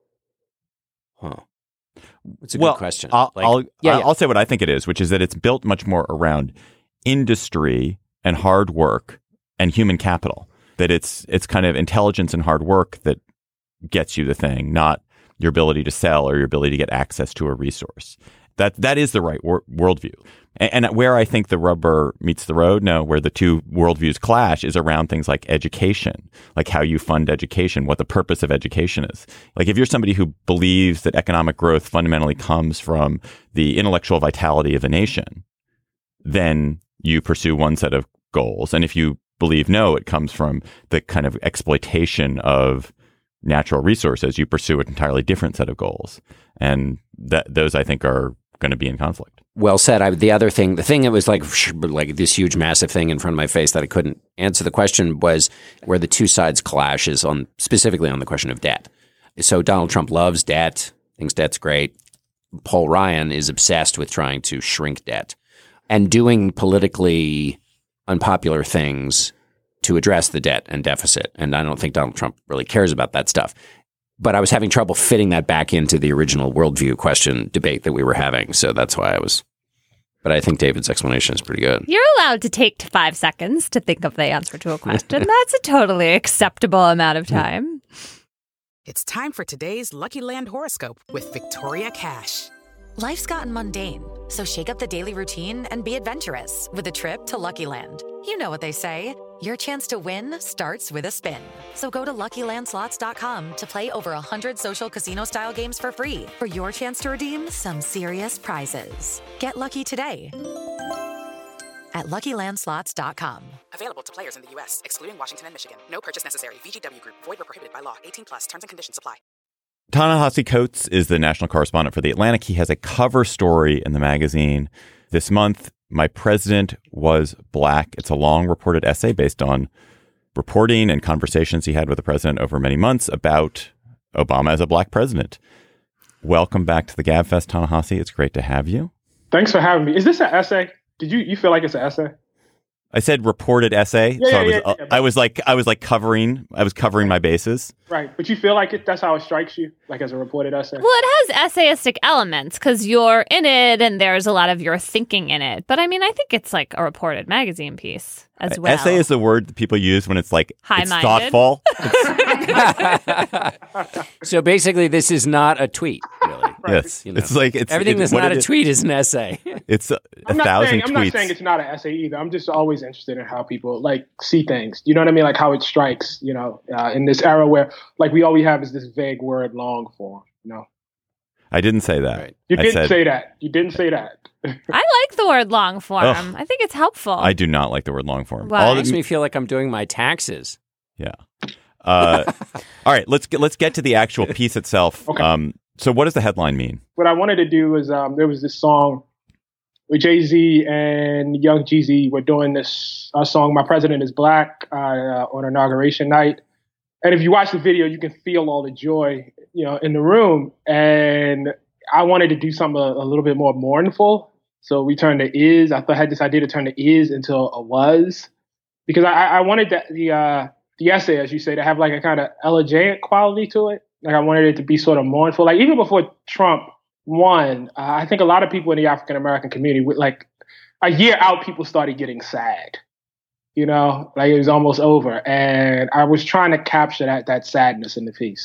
Huh. It's a well, good question. I'll, Like- I'll, yeah, I'll yeah. say what I think it is, which is that it's built much more around industry and hard work and human capital. That it's it's kind of intelligence and hard work that gets you the thing, not your ability to sell or your ability to get access to a resource. That that is the right wor- worldview. And, and where I think the rubber meets the road, no, where the two worldviews clash is around things like education, like how you fund education, what the purpose of education is. Like if you're somebody who believes that economic growth fundamentally comes from the intellectual vitality of a nation, then you pursue one set of goals. And if you believe no, it comes from the kind of exploitation of natural resources, you pursue an entirely different set of goals. And that those, I think, are going to be in conflict. Well said. I, the other thing, the thing that was like like this huge, massive thing in front of my face that I couldn't answer the question was where the two sides clash is on specifically on the question of debt. So Donald Trump loves debt, thinks debt's great. Paul Ryan is obsessed with trying to shrink debt and doing politically unpopular things to address the debt and deficit. And I don't think Donald Trump really cares about that stuff. But I was having trouble fitting that back into the original worldview question debate that we were having. So that's why I was. But I think David's explanation is pretty good. You're allowed to take five seconds to think of the answer to a question. That's a totally acceptable amount of time. It's time for today's Lucky Land horoscope with Victoria Cash. Life's gotten mundane, so shake up the daily routine and be adventurous with a trip to Lucky Land. You know what they say, your chance to win starts with a spin. So go to Lucky Land Slots dot com to play over one hundred social casino-style games for free for your chance to redeem some serious prizes. Get lucky today at Lucky Land Slots dot com. Available to players in the U S, excluding Washington and Michigan. No purchase necessary. V G W Group. Void where prohibited by law. eighteen plus. Terms and conditions apply. Ta-Nehisi Coates is the national correspondent for The Atlantic. He has a cover story in the magazine this month. My President Was Black. It's a long reported essay based on reporting and conversations he had with the president over many months about Obama as a black president. Welcome back to the GabFest, Ta-Nehisi. It's great to have you. Thanks for having me. Is this an essay? Did you, you feel like it's an essay? I said reported essay. Yeah, so yeah, I was yeah, uh, yeah, I was like I was like covering I was covering my bases. Right. But you feel like it, that's how it strikes you, like as a reported essay? Well, it has essayistic elements because you're in it and there's a lot of your thinking in it. But I mean, I think it's like a reported magazine piece as well. Essay is the word that people use when it's like it's High-minded. thoughtful. So basically, this is not a tweet, really. Yes, You know. it's like it's Everything it's, that's what not it a is- tweet is an essay. It's a, a I'm not thousand saying, I'm not tweets. saying it's not an essay either. I'm just always interested in how people like see things. You know what I mean? Like how it strikes, you know, uh, in this era where like we all we have is this vague word long form, you know. I didn't say that. You I didn't said, say that. You didn't say that. I like the word long form. Ugh. I think it's helpful. I do not like the word long form. Why? All It makes the, me feel like I'm doing my taxes. yeah. Uh, all right, let's get let's get to the actual piece itself. Okay. Um, so what does the headline mean? What I wanted to do was um, there was this song where Jay-Z and Young Jeezy were doing this uh, song, My President is Black, uh, uh, on inauguration night. And if you watch the video, you can feel all the joy, you know, in the room. And I wanted to do something a, a little bit more mournful. So we turned the is. I thought I had this idea to turn the is into a was. Because I, I wanted that, the uh, the essay, as you say, to have like a kind of elegiac quality to it. Like I wanted it to be sort of mournful. Like even before Trump won, uh, I think a lot of people in the African American community, with like a year out, people started getting sad. You know, like it was almost over. And I was trying to capture that that sadness in the piece.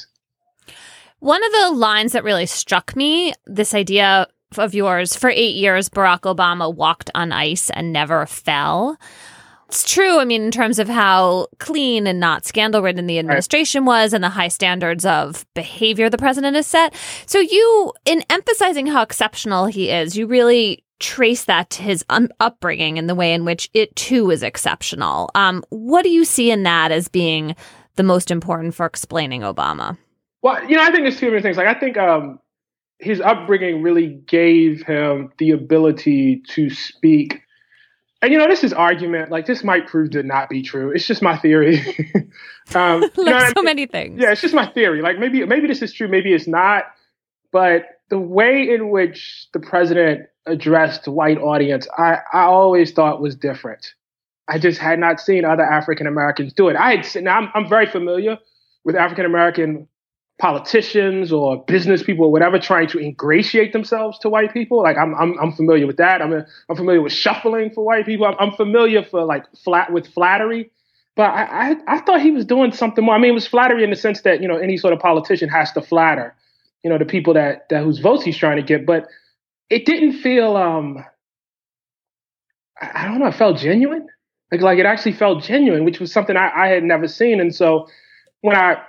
One of the lines that really struck me, this idea of yours, for eight years, Barack Obama walked on ice and never fell. It's true, I mean, in terms of how clean and not scandal-ridden the administration was and the high standards of behavior the president has set. So you, in emphasizing how exceptional he is, you really trace that to his un- upbringing and the way in which it, too, is exceptional. Um, what do you see in that as being the most important for explaining Obama? Well, you know, I think there's two different things. Like, I think um, his upbringing really gave him the ability to speak. And, you know, this is argument. Like, this might prove to not be true. It's just my theory. um, like you know so I mean? many things. Yeah, it's just my theory. Like, maybe maybe this is true. Maybe it's not. But the way in which the president addressed the white audience, I, I always thought was different. I just had not seen other African Americans do it. I had seen, now I'm, I'm very familiar with African American politicians or business people or whatever trying to ingratiate themselves to white people. Like I'm I'm, I'm familiar with that. I'm a, I'm familiar with shuffling for white people. I'm, I'm familiar for like flat with flattery. But I, I I thought he was doing something more. I mean, it was flattery in the sense that, you know, any sort of politician has to flatter, you know, the people that, that whose votes he's trying to get. But it didn't feel um I, I don't know, it felt genuine. Like like it actually felt genuine, which was something I, I had never seen. And so when I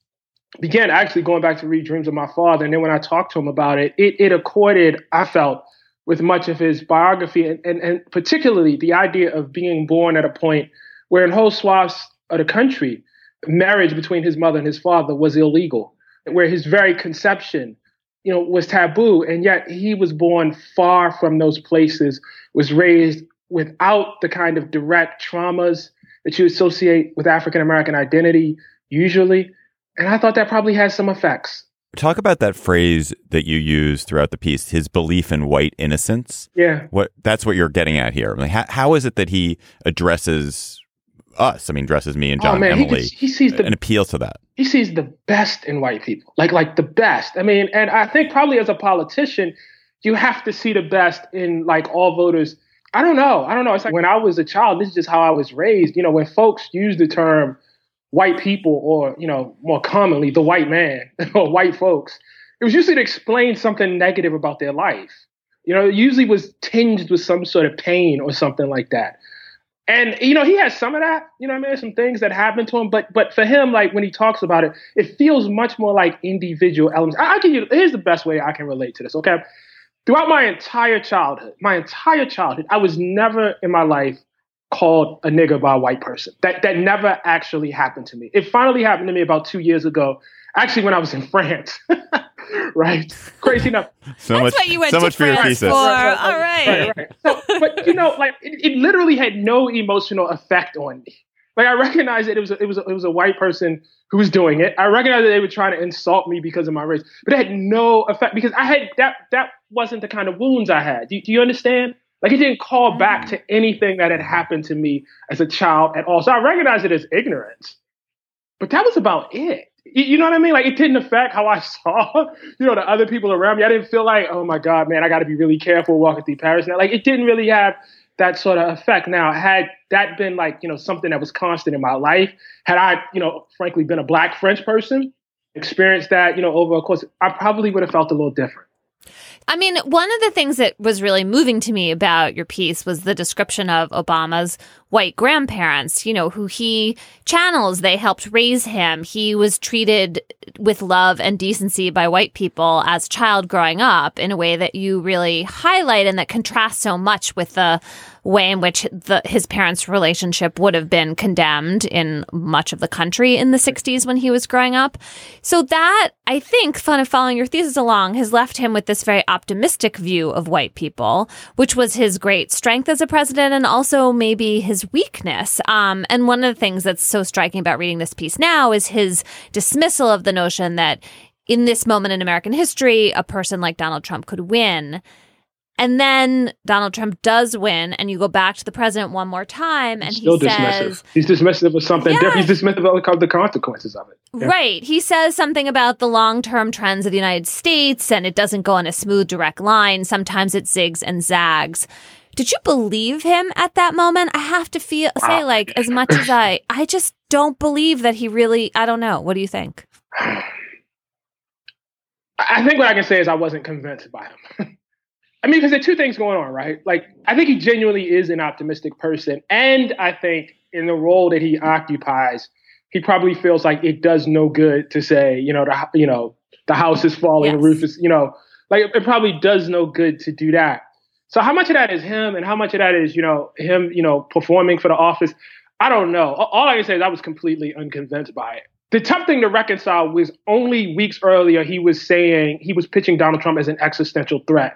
began actually going back to read Dreams of My Father, and then when I talked to him about it, it, it accorded, I felt, with much of his biography, and, and, and particularly the idea of being born at a point where in whole swaths of the country, marriage between his mother and his father was illegal, where his very conception, you know, was taboo, and yet he was born far from those places, was raised without the kind of direct traumas that you associate with African American identity usually. And I thought that probably has some effects. Talk about that phrase that you use throughout the piece, his belief in white innocence. Yeah. What that's what you're getting at here. Like, how, how is it that he addresses us? I mean, addresses me and John oh, man, and Emily he, he sees the, and appeals to that. He sees the best in white people, like like the best. I mean, and I think probably as a politician, you have to see the best in like all voters. I don't know. I don't know. It's like when I was a child, this is just how I was raised. You know, when folks use the term white people, or, you know, more commonly, the white man or white folks, it was usually to explain something negative about their life. You know, it usually was tinged with some sort of pain or something like that. And, you know, he has some of that, you know what I mean? Some things that happened to him. But but for him, like when he talks about it, it feels much more like individual elements. I, I'll give you, here's the best way I can relate to this, okay? Throughout my entire childhood, my entire childhood, I was never in my life called a nigger by a white person. That that never actually happened to me. It finally happened to me about two years ago, actually when I was in France. Right? Crazy enough. So That's much, what you went so to much for your France thesis. for. All right. Right, right. So, but you know, like it, it literally had no emotional effect on me. Like I recognized that it was a, it was a, it was a white person who was doing it. I recognized that they were trying to insult me because of my race, but it had no effect because I had that that wasn't the kind of wounds I had. Do, do you understand? Like, it didn't call back to anything that had happened to me as a child at all. So I recognize it as ignorance, but that was about it. You know what I mean? Like, it didn't affect how I saw, you know, the other people around me. I didn't feel like, oh my God, man, I got to be really careful walking through Paris now. Like, it didn't really have that sort of effect. Now, had that been like, you know, something that was constant in my life, had I, you know, frankly been a Black French person, experienced that, you know, over a course, I probably would have felt a little different. I mean, one of the things that was really moving to me about your piece was the description of Obama's white grandparents, you know, who he channels. They helped raise him. He was treated with love and decency by white people as a child growing up in a way that you really highlight and that contrasts so much with the way in which the, his parents' relationship would have been condemned in much of the country in the sixties when he was growing up. So that, I think, fun of following your thesis along, has left him with this very optimistic view of white people, which was his great strength as a president and also maybe his weakness. Um, and one of the things that's so striking about reading this piece now is his dismissal of the notion that in this moment in American history, a person like Donald Trump could win. And then Donald Trump does win, and you go back to the president one more time, and Still he dismissive. says... He's dismissive of something Yeah. different. He's dismissive of the consequences of it. Yeah. Right. He says something about the long-term trends of the United States, and it doesn't go on a smooth, direct line. Sometimes it zigs and zags. Did you believe him at that moment? I have to feel say, Wow. like, as much as I, I just don't believe that he really, I don't know. What do you think? I think what I can say is I wasn't convinced by him. I mean, because there are two things going on, right? Like, I think he genuinely is an optimistic person. And I think in the role that he occupies, he probably feels like it does no good to say, you know, the, you know, the house is falling, Yes. the roof is, you know, like it probably does no good to do that. So how much of that is him and how much of that is, you know, him, you know, performing for the office? I don't know. All I can say is I was completely unconvinced by it. The tough thing to reconcile was only weeks earlier, he was saying he was pitching Donald Trump as an existential threat.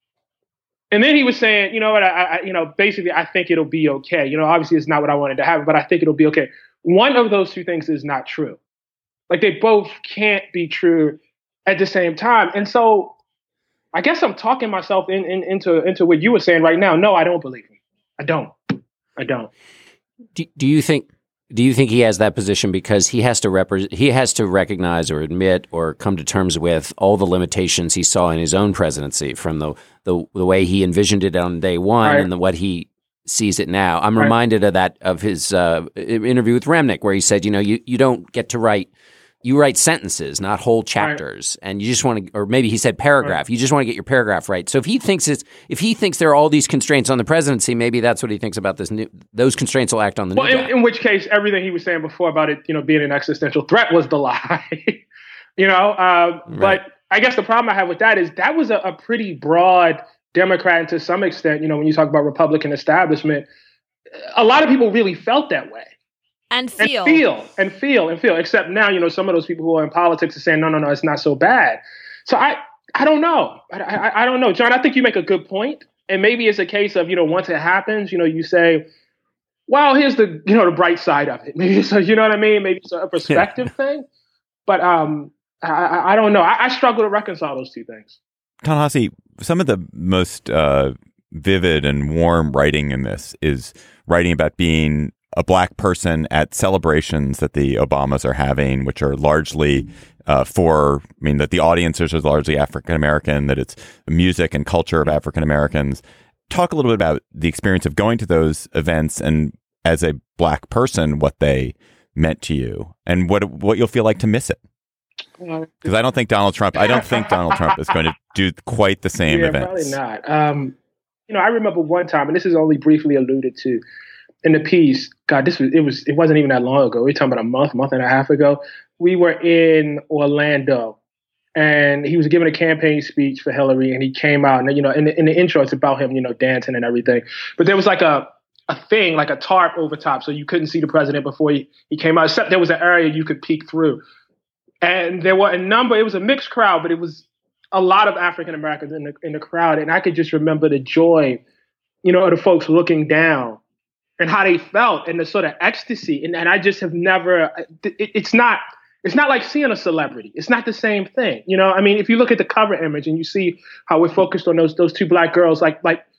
And then he was saying, you know what, I, I, you know, basically, I think it'll be okay. You know, obviously, it's not what I wanted to happen, but I think it'll be okay. One of those two things is not true. Like, they both can't be true at the same time. And so I guess I'm talking myself in, in, into, into what you were saying right now. No, I don't believe him. I don't. I don't. Do, do you think? Do you think he has that position because he has to repre- he has to recognize or admit or come to terms with all the limitations he saw in his own presidency, from the the, the way he envisioned it on day one Right. and the what he sees it now? I'm Right. reminded of that of his uh, interview with Remnick, where he said, you know, you, you don't get to write. You write sentences, not whole chapters, right. and you just want to, or maybe he said paragraph. Right. You just want to get your paragraph right. So if he thinks it's, if he thinks there are all these constraints on the presidency, maybe that's what he thinks about this new. Those constraints will act on the well, new in, guy. in which case, everything he was saying before about it, you know, being an existential threat was the lie. you know, uh, right. But I guess the problem I have with that is that was a, a pretty broad Democrat, and to some extent, you know, when you talk about Republican establishment, a lot of people really felt that way. And feel. And feel, and feel, and feel. Except now, you know, some of those people who are in politics are saying, no, no, no, it's not so bad. So I, I don't know. I, I, I don't know. John, I think you make a good point. And maybe it's a case of, you know, once it happens, you know, you say, well, here's the, you know, the bright side of it. Maybe so, you know what I mean? Maybe it's a perspective yeah. thing. But um, I, I don't know. I, I struggle to reconcile those two things. Ta-Nehisi, some of the most uh, vivid and warm writing in this is writing about being a black person at celebrations that the Obamas are having, which are largely uh, for, I mean, that the audiences are largely African-American, that it's music and culture of African-Americans. Talk a little bit about the experience of going to those events and as a black person, what they meant to you and what what you'll feel like to miss it. Because I don't think Donald Trump, I don't think Donald Trump is going to do quite the same yeah, events. Probably not. Um, you know, I remember one time, and this is only briefly alluded to in the piece. God, this was it was it wasn't even that long ago. We're talking about a month, month and a half ago. We were in Orlando, and he was giving a campaign speech for Hillary, and he came out, and you know, in the, in the intro, it's about him, you know, dancing and everything. But there was like a a thing, like a tarp over top, so you couldn't see the president before he, he came out. Except there was an area you could peek through, and there were a number. It was a mixed crowd, but it was a lot of African Americans in the in the crowd, and I could just remember the joy, you know, of the folks looking down. And how they felt and the sort of ecstasy. And, and I just have never, it, it's not, it's not like seeing a celebrity. It's not the same thing. You know, I mean, if you look at the cover image and you see how we're focused on those, those two black girls, like, like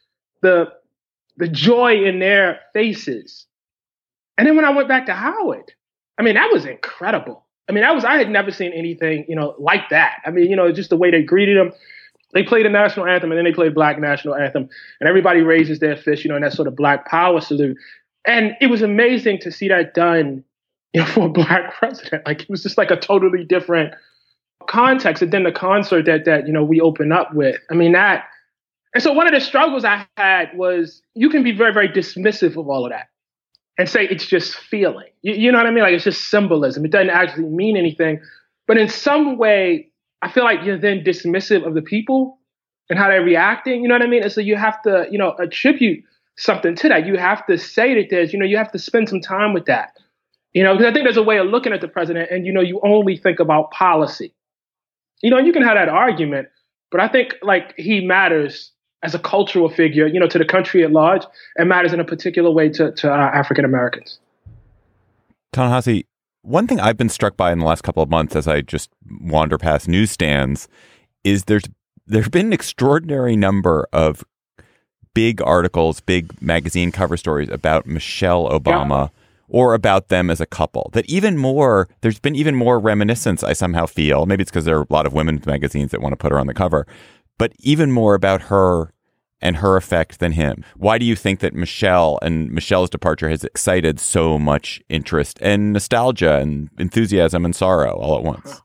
the the joy in their faces. And then when I went back to Howard, I mean, that was incredible. I mean, that was, I had never seen anything, you know, like that. I mean, you know, just the way they greeted him. They played the national anthem and then they played Black national anthem and everybody raises their fist, you know, in that sort of Black power salute. And it was amazing to see that done, you know, for a Black president. Like, it was just like a totally different context. And then the concert that, that, you know, we opened up with, I mean, that, and so one of the struggles I had was you can be very, very dismissive of all of that and say it's just feeling. You, you know what I mean? Like, it's just symbolism. It doesn't actually mean anything. But in some way, I feel like you're then dismissive of the people and how they're reacting. You know what I mean? And so you have to, you know, attribute something to that. You have to say that there's, you know, you have to spend some time with that. You know, because I think there's a way of looking at the president and, you know, you only think about policy. You know, you can have that argument, but I think, like, he matters as a cultural figure, you know, to the country at large, and matters in a particular way to, to uh, African Americans. Ta-Nehisi, one thing I've been struck by in the last couple of months as I just wander past newsstands is there's there's been an extraordinary number of big articles, big magazine cover stories about Michelle Obama. Yeah. Or about them as a couple, that even more, there's been even more reminiscence, I somehow feel. Maybe it's because there are a lot of women's magazines that want to put her on the cover, but even more about her and her effect than him. Why do you think that Michelle and Michelle's departure has excited so much interest and nostalgia and enthusiasm and sorrow all at once?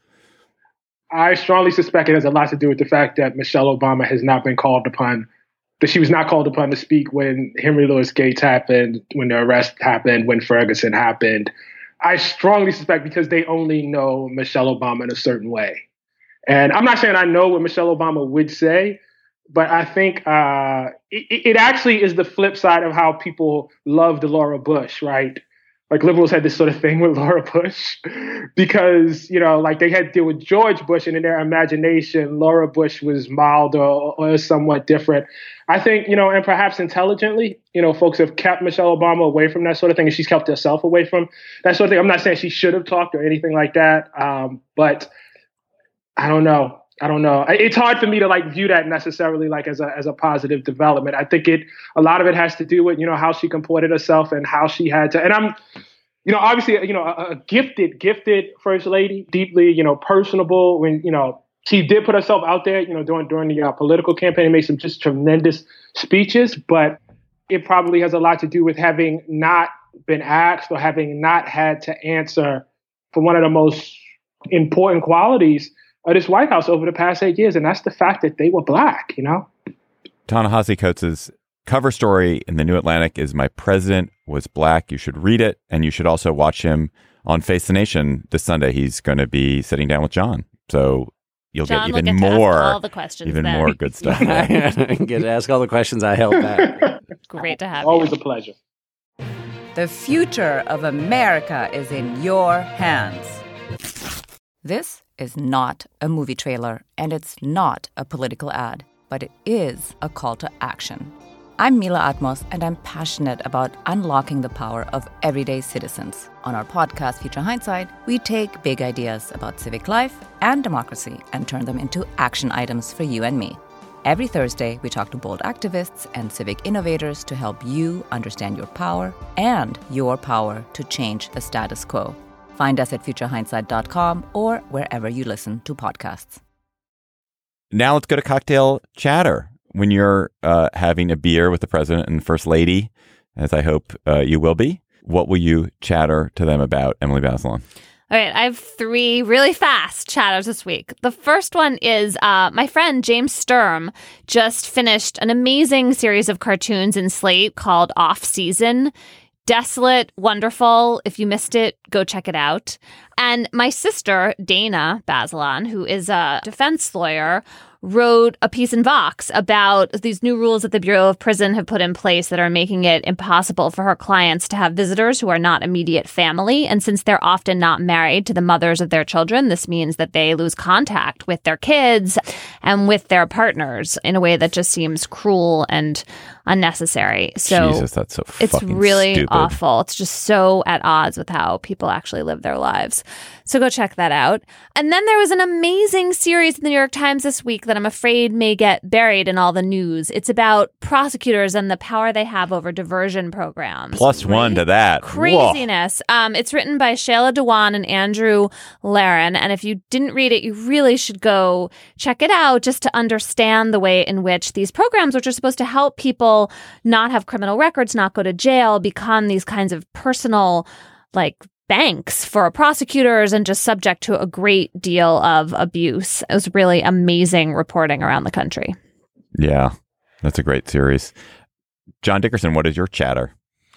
I strongly suspect it has a lot to do with the fact that Michelle Obama has not been called upon that she was not called upon to speak when Henry Louis Gates happened, when the arrest happened, when Ferguson happened. I strongly suspect because they only know Michelle Obama in a certain way. And I'm not saying I know what Michelle Obama would say, but I think uh, it, it actually is the flip side of how people loved Laura Bush, right? Like, liberals had this sort of thing with Laura Bush because, you know, like, they had to deal with George Bush, and in their imagination, Laura Bush was milder or, or somewhat different. I think, you know, and perhaps intelligently, you know, folks have kept Michelle Obama away from that sort of thing, and she's kept herself away from that sort of thing. I'm not saying she should have talked or anything like that, um, but I don't know. I don't know. It's hard for me to, like, view that necessarily, like, as a as a positive development. I think it a lot of it has to do with, you know, how she comported herself and how she had to. And I'm, you know, obviously, you know, a, a gifted, gifted first lady, deeply, you know, personable. When, you know, she did put herself out there, you know, during during the uh, political campaign and made some just tremendous speeches. But it probably has a lot to do with having not been asked or having not had to answer for one of the most important qualities of this White House over the past eight years. And that's the fact that they were Black, you know? Ta-Nehisi Coates' cover story in the New Atlantic is "My President Was Black." You should read it. And you should also watch him on Face the Nation this Sunday. He's going to be sitting down with John. So you'll John get even will get more, to ask all the questions even then. more good stuff. I get to ask all the questions I held back. Great to have Always you. a pleasure. The future of America is in your hands. This is not a movie trailer, and it's not a political ad, but it is a call to action. I'm Mila Atmos, and I'm passionate about unlocking the power of everyday citizens. On our podcast, Future Hindsight, we take big ideas about civic life and democracy and turn them into action items for you and me. Every Thursday, we talk to bold activists and civic innovators to help you understand your power and your power to change the status quo. Find us at future hindsight dot com or wherever you listen to podcasts. Now let's go to cocktail chatter. When you're uh, having a beer with the president and first lady, as I hope uh, you will be, what will you chatter to them about, Emily Bazelon? All right, I have three really fast chatters this week. The first one is uh, my friend James Sturm just finished an amazing series of cartoons in Slate called Off Season. Desolate, wonderful. If you missed it, go check it out. And my sister, Dana Bazelon, who is a defense lawyer, wrote a piece in Vox about these new rules that the Bureau of Prison have put in place that are making it impossible for her clients to have visitors who are not immediate family. And since they're often not married to the mothers of their children, this means that they lose contact with their kids and with their partners in a way that just seems cruel and unnecessary. So Jesus, that's so it's fucking really stupid. awful. It's just so at odds with how people actually live their lives. So go check that out. And then there was an amazing series in the New York Times this week that I'm afraid may get buried in all the news. It's about prosecutors and the power they have over diversion programs. Plus right? one to that. Craziness. Um, it's written by Shayla Dewan and Andrew Laren. And if you didn't read it, you really should go check it out just to understand the way in which these programs, which are supposed to help people not have criminal records, not go to jail, become these kinds of personal, like, banks for prosecutors and just subject to a great deal of abuse. It was really amazing reporting around the country. Yeah, that's a great series. John Dickerson, what is your chatter?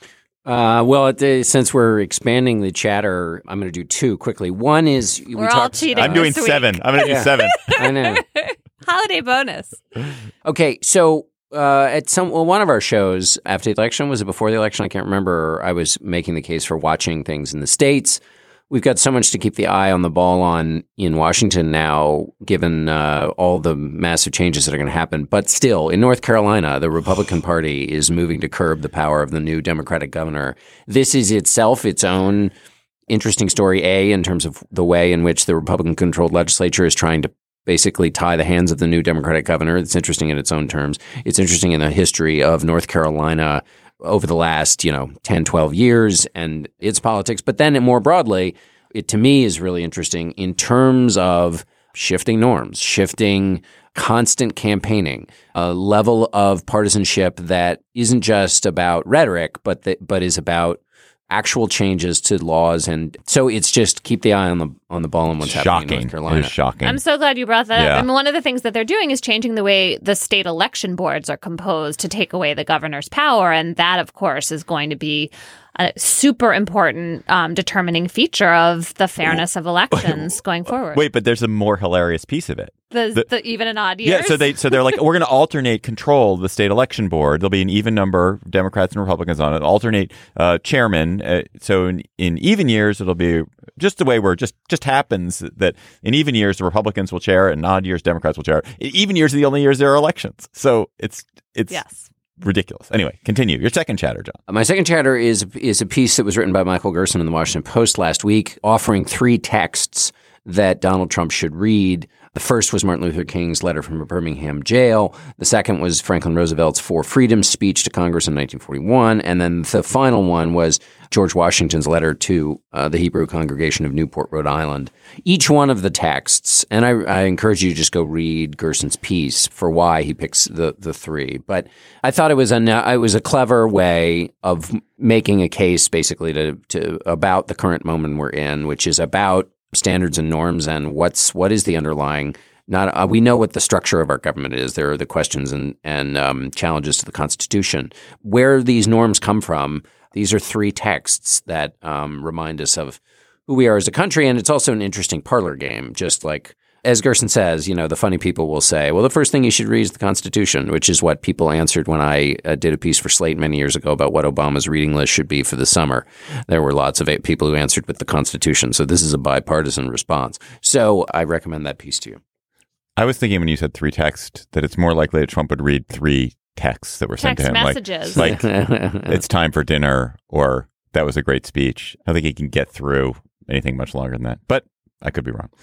Uh, well, at the, since we're expanding the chatter, I'm going to do two quickly. One is we We're all talked. cheating I'm doing this week. seven. I'm going to do Yeah. seven. I know. Holiday bonus. Okay, so uh, at some well, one of our shows after the election, was it before the election? I can't remember. I was making the case for watching things in the States. We've got so much to keep the eye on the ball on in Washington now, given uh, all the massive changes that are going to happen. But still, in North Carolina, the Republican Party is moving to curb the power of the new Democratic governor. This is itself its own interesting story, A, in terms of the way in which the Republican-controlled legislature is trying to basically tie the hands of the new Democratic governor. It's interesting in its own terms. It's interesting in the history of North Carolina over the last, you know, ten, twelve years and its politics. But then more broadly, it to me is really interesting in terms of shifting norms, shifting constant campaigning, a level of partisanship that isn't just about rhetoric, but that, but is about actual changes to laws. And so it's just keep the eye on the on the ball and what's happening in Shocking. North Carolina. It is shocking. I'm so glad you brought that Yeah. up. I mean, one of the things that they're doing is changing the way the state election boards are composed to take away the governor's power. And that, of course, is going to be a super important um, determining feature of the fairness of elections going forward. Wait, but there's a more hilarious piece of it. The, The- the even in odd years. Yeah, so they so they're like, we're going to alternate control of the state election board. There'll be an even number of Democrats and Republicans on it. Alternate uh, chairman. Uh, so in, in even years, it'll be just the way we're just just happens that in even years the Republicans will chair it, and odd years Democrats will chair it. In even years are the only years there are elections. So it's it's yes. ridiculous. Anyway, continue your second chatter, John. My second chatter is is a piece that was written by Michael Gerson in the Washington Post last week, offering three texts that Donald Trump should read. The first was Martin Luther King's letter from a Birmingham jail. The second was Franklin Roosevelt's For Freedom speech to Congress in nineteen forty-one. And then the final one was George Washington's letter to uh, the Hebrew congregation of Newport, Rhode Island. Each one of the texts, and I, I encourage you to just go read Gerson's piece for why he picks the, the three. But I thought it was a, it was a clever way of making a case basically to, to about the current moment we're in, which is about standards and norms and what's what is the underlying not uh, we know what the structure of our government is. There are the questions and and um, challenges to the Constitution. Where these norms come from, these are three texts that um, remind us of who we are as a country, and it's also an interesting parlor game. Just like as Gerson says, you know, the funny people will say, well, the first thing you should read is the Constitution, which is what people answered when I uh, did a piece for Slate many years ago about what Obama's reading list should be for the summer. There were lots of people who answered with the Constitution. So this is a bipartisan response. So I recommend that piece to you. I was thinking when you said three texts that it's more likely that Trump would read three texts that were sent Text to him. messages. Like, like it's time for dinner, or that was a great speech. I don't think he can get through anything much longer than that, but I could be wrong.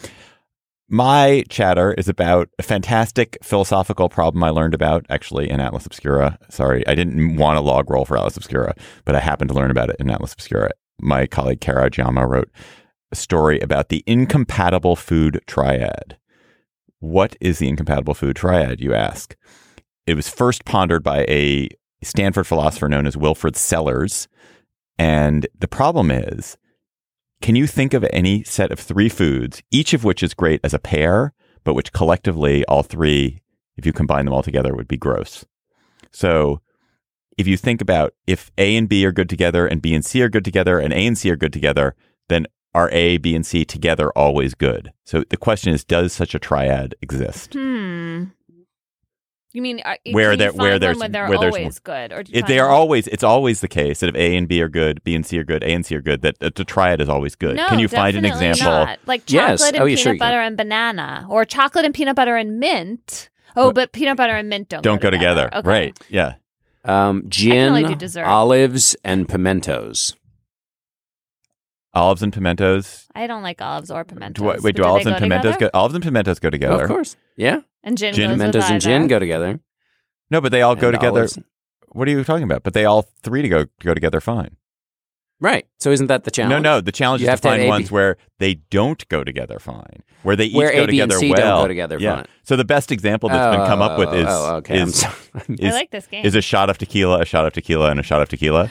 My chatter is about a fantastic philosophical problem I learned about actually in Atlas Obscura. Sorry, I didn't want a log roll for Atlas Obscura, but I happened to learn about it in Atlas Obscura. My colleague Kara Jama wrote a story about the incompatible food triad. What is the incompatible food triad, you ask? It was first pondered by a Stanford philosopher known as Wilfrid Sellers. And the problem is, can you think of any set of three foods, each of which is great as a pair, but which collectively, all three, if you combine them all together, would be gross? So if you think about if A and B are good together and B and C are good together and A and C are good together, then are A, B, and C together always good? So the question is, does such a triad exist? Hmm. You mean are, where can there, you find where one there's where they're where there's always more, good, or do you if they find are them- always, it's always the case that if A and B are good, B and C are good, A and C are good, that, that the triad is always good. No, Can you find an definitely example? not. Like chocolate Yes. and Oh, yeah, peanut sure you butter can. and banana, or chocolate and peanut butter and mint. Oh, but peanut butter and mint don't Don't go go together, Okay. right? Yeah. Um, only gin, do dessert. olives, and pimentos. Olives and pimentos. I don't like olives or pimentos. Do, wait, but do do olives they and go pimentos together? go? Olives and pimentos go together. Oh, of course. Yeah. And gin, Gin, goes Pimentos with and gin either. go together. No, but they all go And together. olives. What are you talking about? But they all three to go go together fine. Right. So isn't that the challenge? No, no. The challenge You is have to to have find A, B. ones where they don't go together fine, where they each Where go A, B, and together C well. don't go together yeah. fine. So the best example that's been come up with is Oh, okay. I'm is, sorry. is I like this game. is a shot of tequila, a shot of tequila, and a shot of tequila,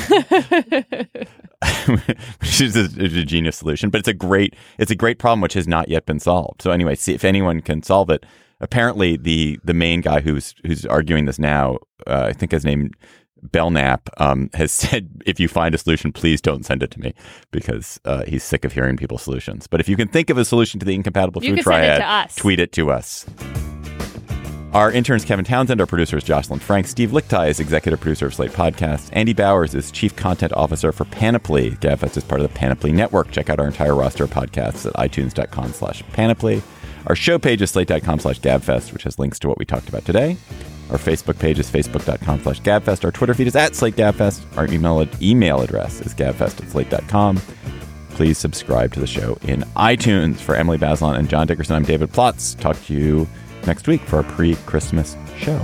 which is a, is a genius solution. But it's a great it's a great problem which has not yet been solved. So anyway, see if anyone can solve it. Apparently, the the main guy who's who's arguing this now, uh, I think his name. Belknap um, has said, if you find a solution, please don't send it to me because uh, he's sick of hearing people's solutions. But if you can think of a solution to the incompatible You food can send it triad, to us. tweet it to us. Our interns, Kevin Townsend, our producer is Jocelyn Frank. Steve Lichtai is executive producer of Slate Podcasts. Andy Bowers is chief content officer for Panoply. GabFest is part of the Panoply Network. Check out our entire roster of podcasts at itunes.com slash Panoply. Our show page is slate.com slash GabFest, which has links to what we talked about today. Our Facebook page is facebook.com slash GabFest. Our Twitter feed is at Slate GabFest. Our email, email address is gabfest at slate dot com. Please subscribe to the show in iTunes. For Emily Bazelon and John Dickerson, I'm David Plotz. Talk to you next week for our pre-Christmas show.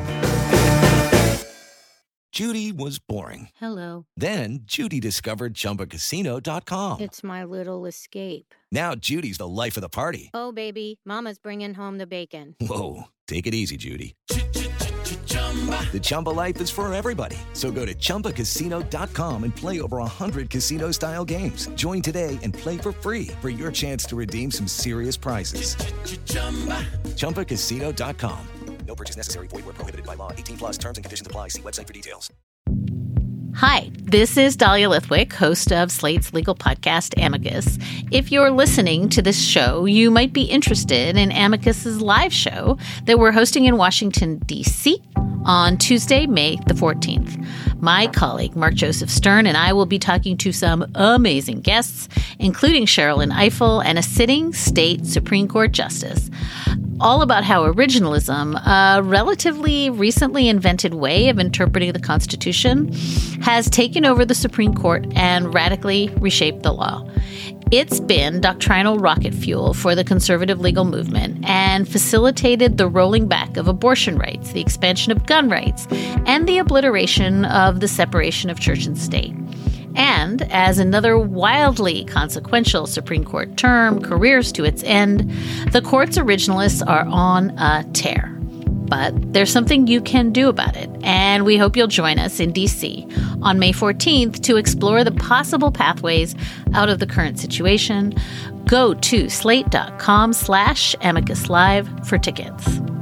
Judy was boring. Hello. Then Judy discovered Chumba Casino dot com. It's my little escape. Now Judy's the life of the party. Oh, baby, mama's bringing home the bacon. Whoa, take it easy, Judy. The Chumba life is for everybody. So go to Chumba Casino dot com and play over one hundred casino-style games. Join today and play for free for your chance to redeem some serious prizes. Chumba Casino dot com. No purchase necessary. Void where prohibited by law. eighteen plus terms and conditions apply. See website for details. Hi, this is Dahlia Lithwick, host of Slate's legal podcast, Amicus. If you're listening to this show, you might be interested in Amicus's live show that we're hosting in Washington, D C on Tuesday, May the fourteenth. My colleague, Mark Joseph Stern, and I will be talking to some amazing guests, including Sherrilyn Ifill and a sitting state Supreme Court justice, all about how originalism, a relatively recently invented way of interpreting the Constitution, has taken over the Supreme Court and radically reshaped the law. It's been doctrinal rocket fuel for the conservative legal movement and facilitated the rolling back of abortion rights, the expansion of gun rights, and the obliteration of the separation of church and state. And as another wildly consequential Supreme Court term careers to its end, the court's originalists are on a tear. But there's something you can do about it, and we hope you'll join us in D C on May fourteenth to explore the possible pathways out of the current situation. Go to slate.com slash amicus live for tickets.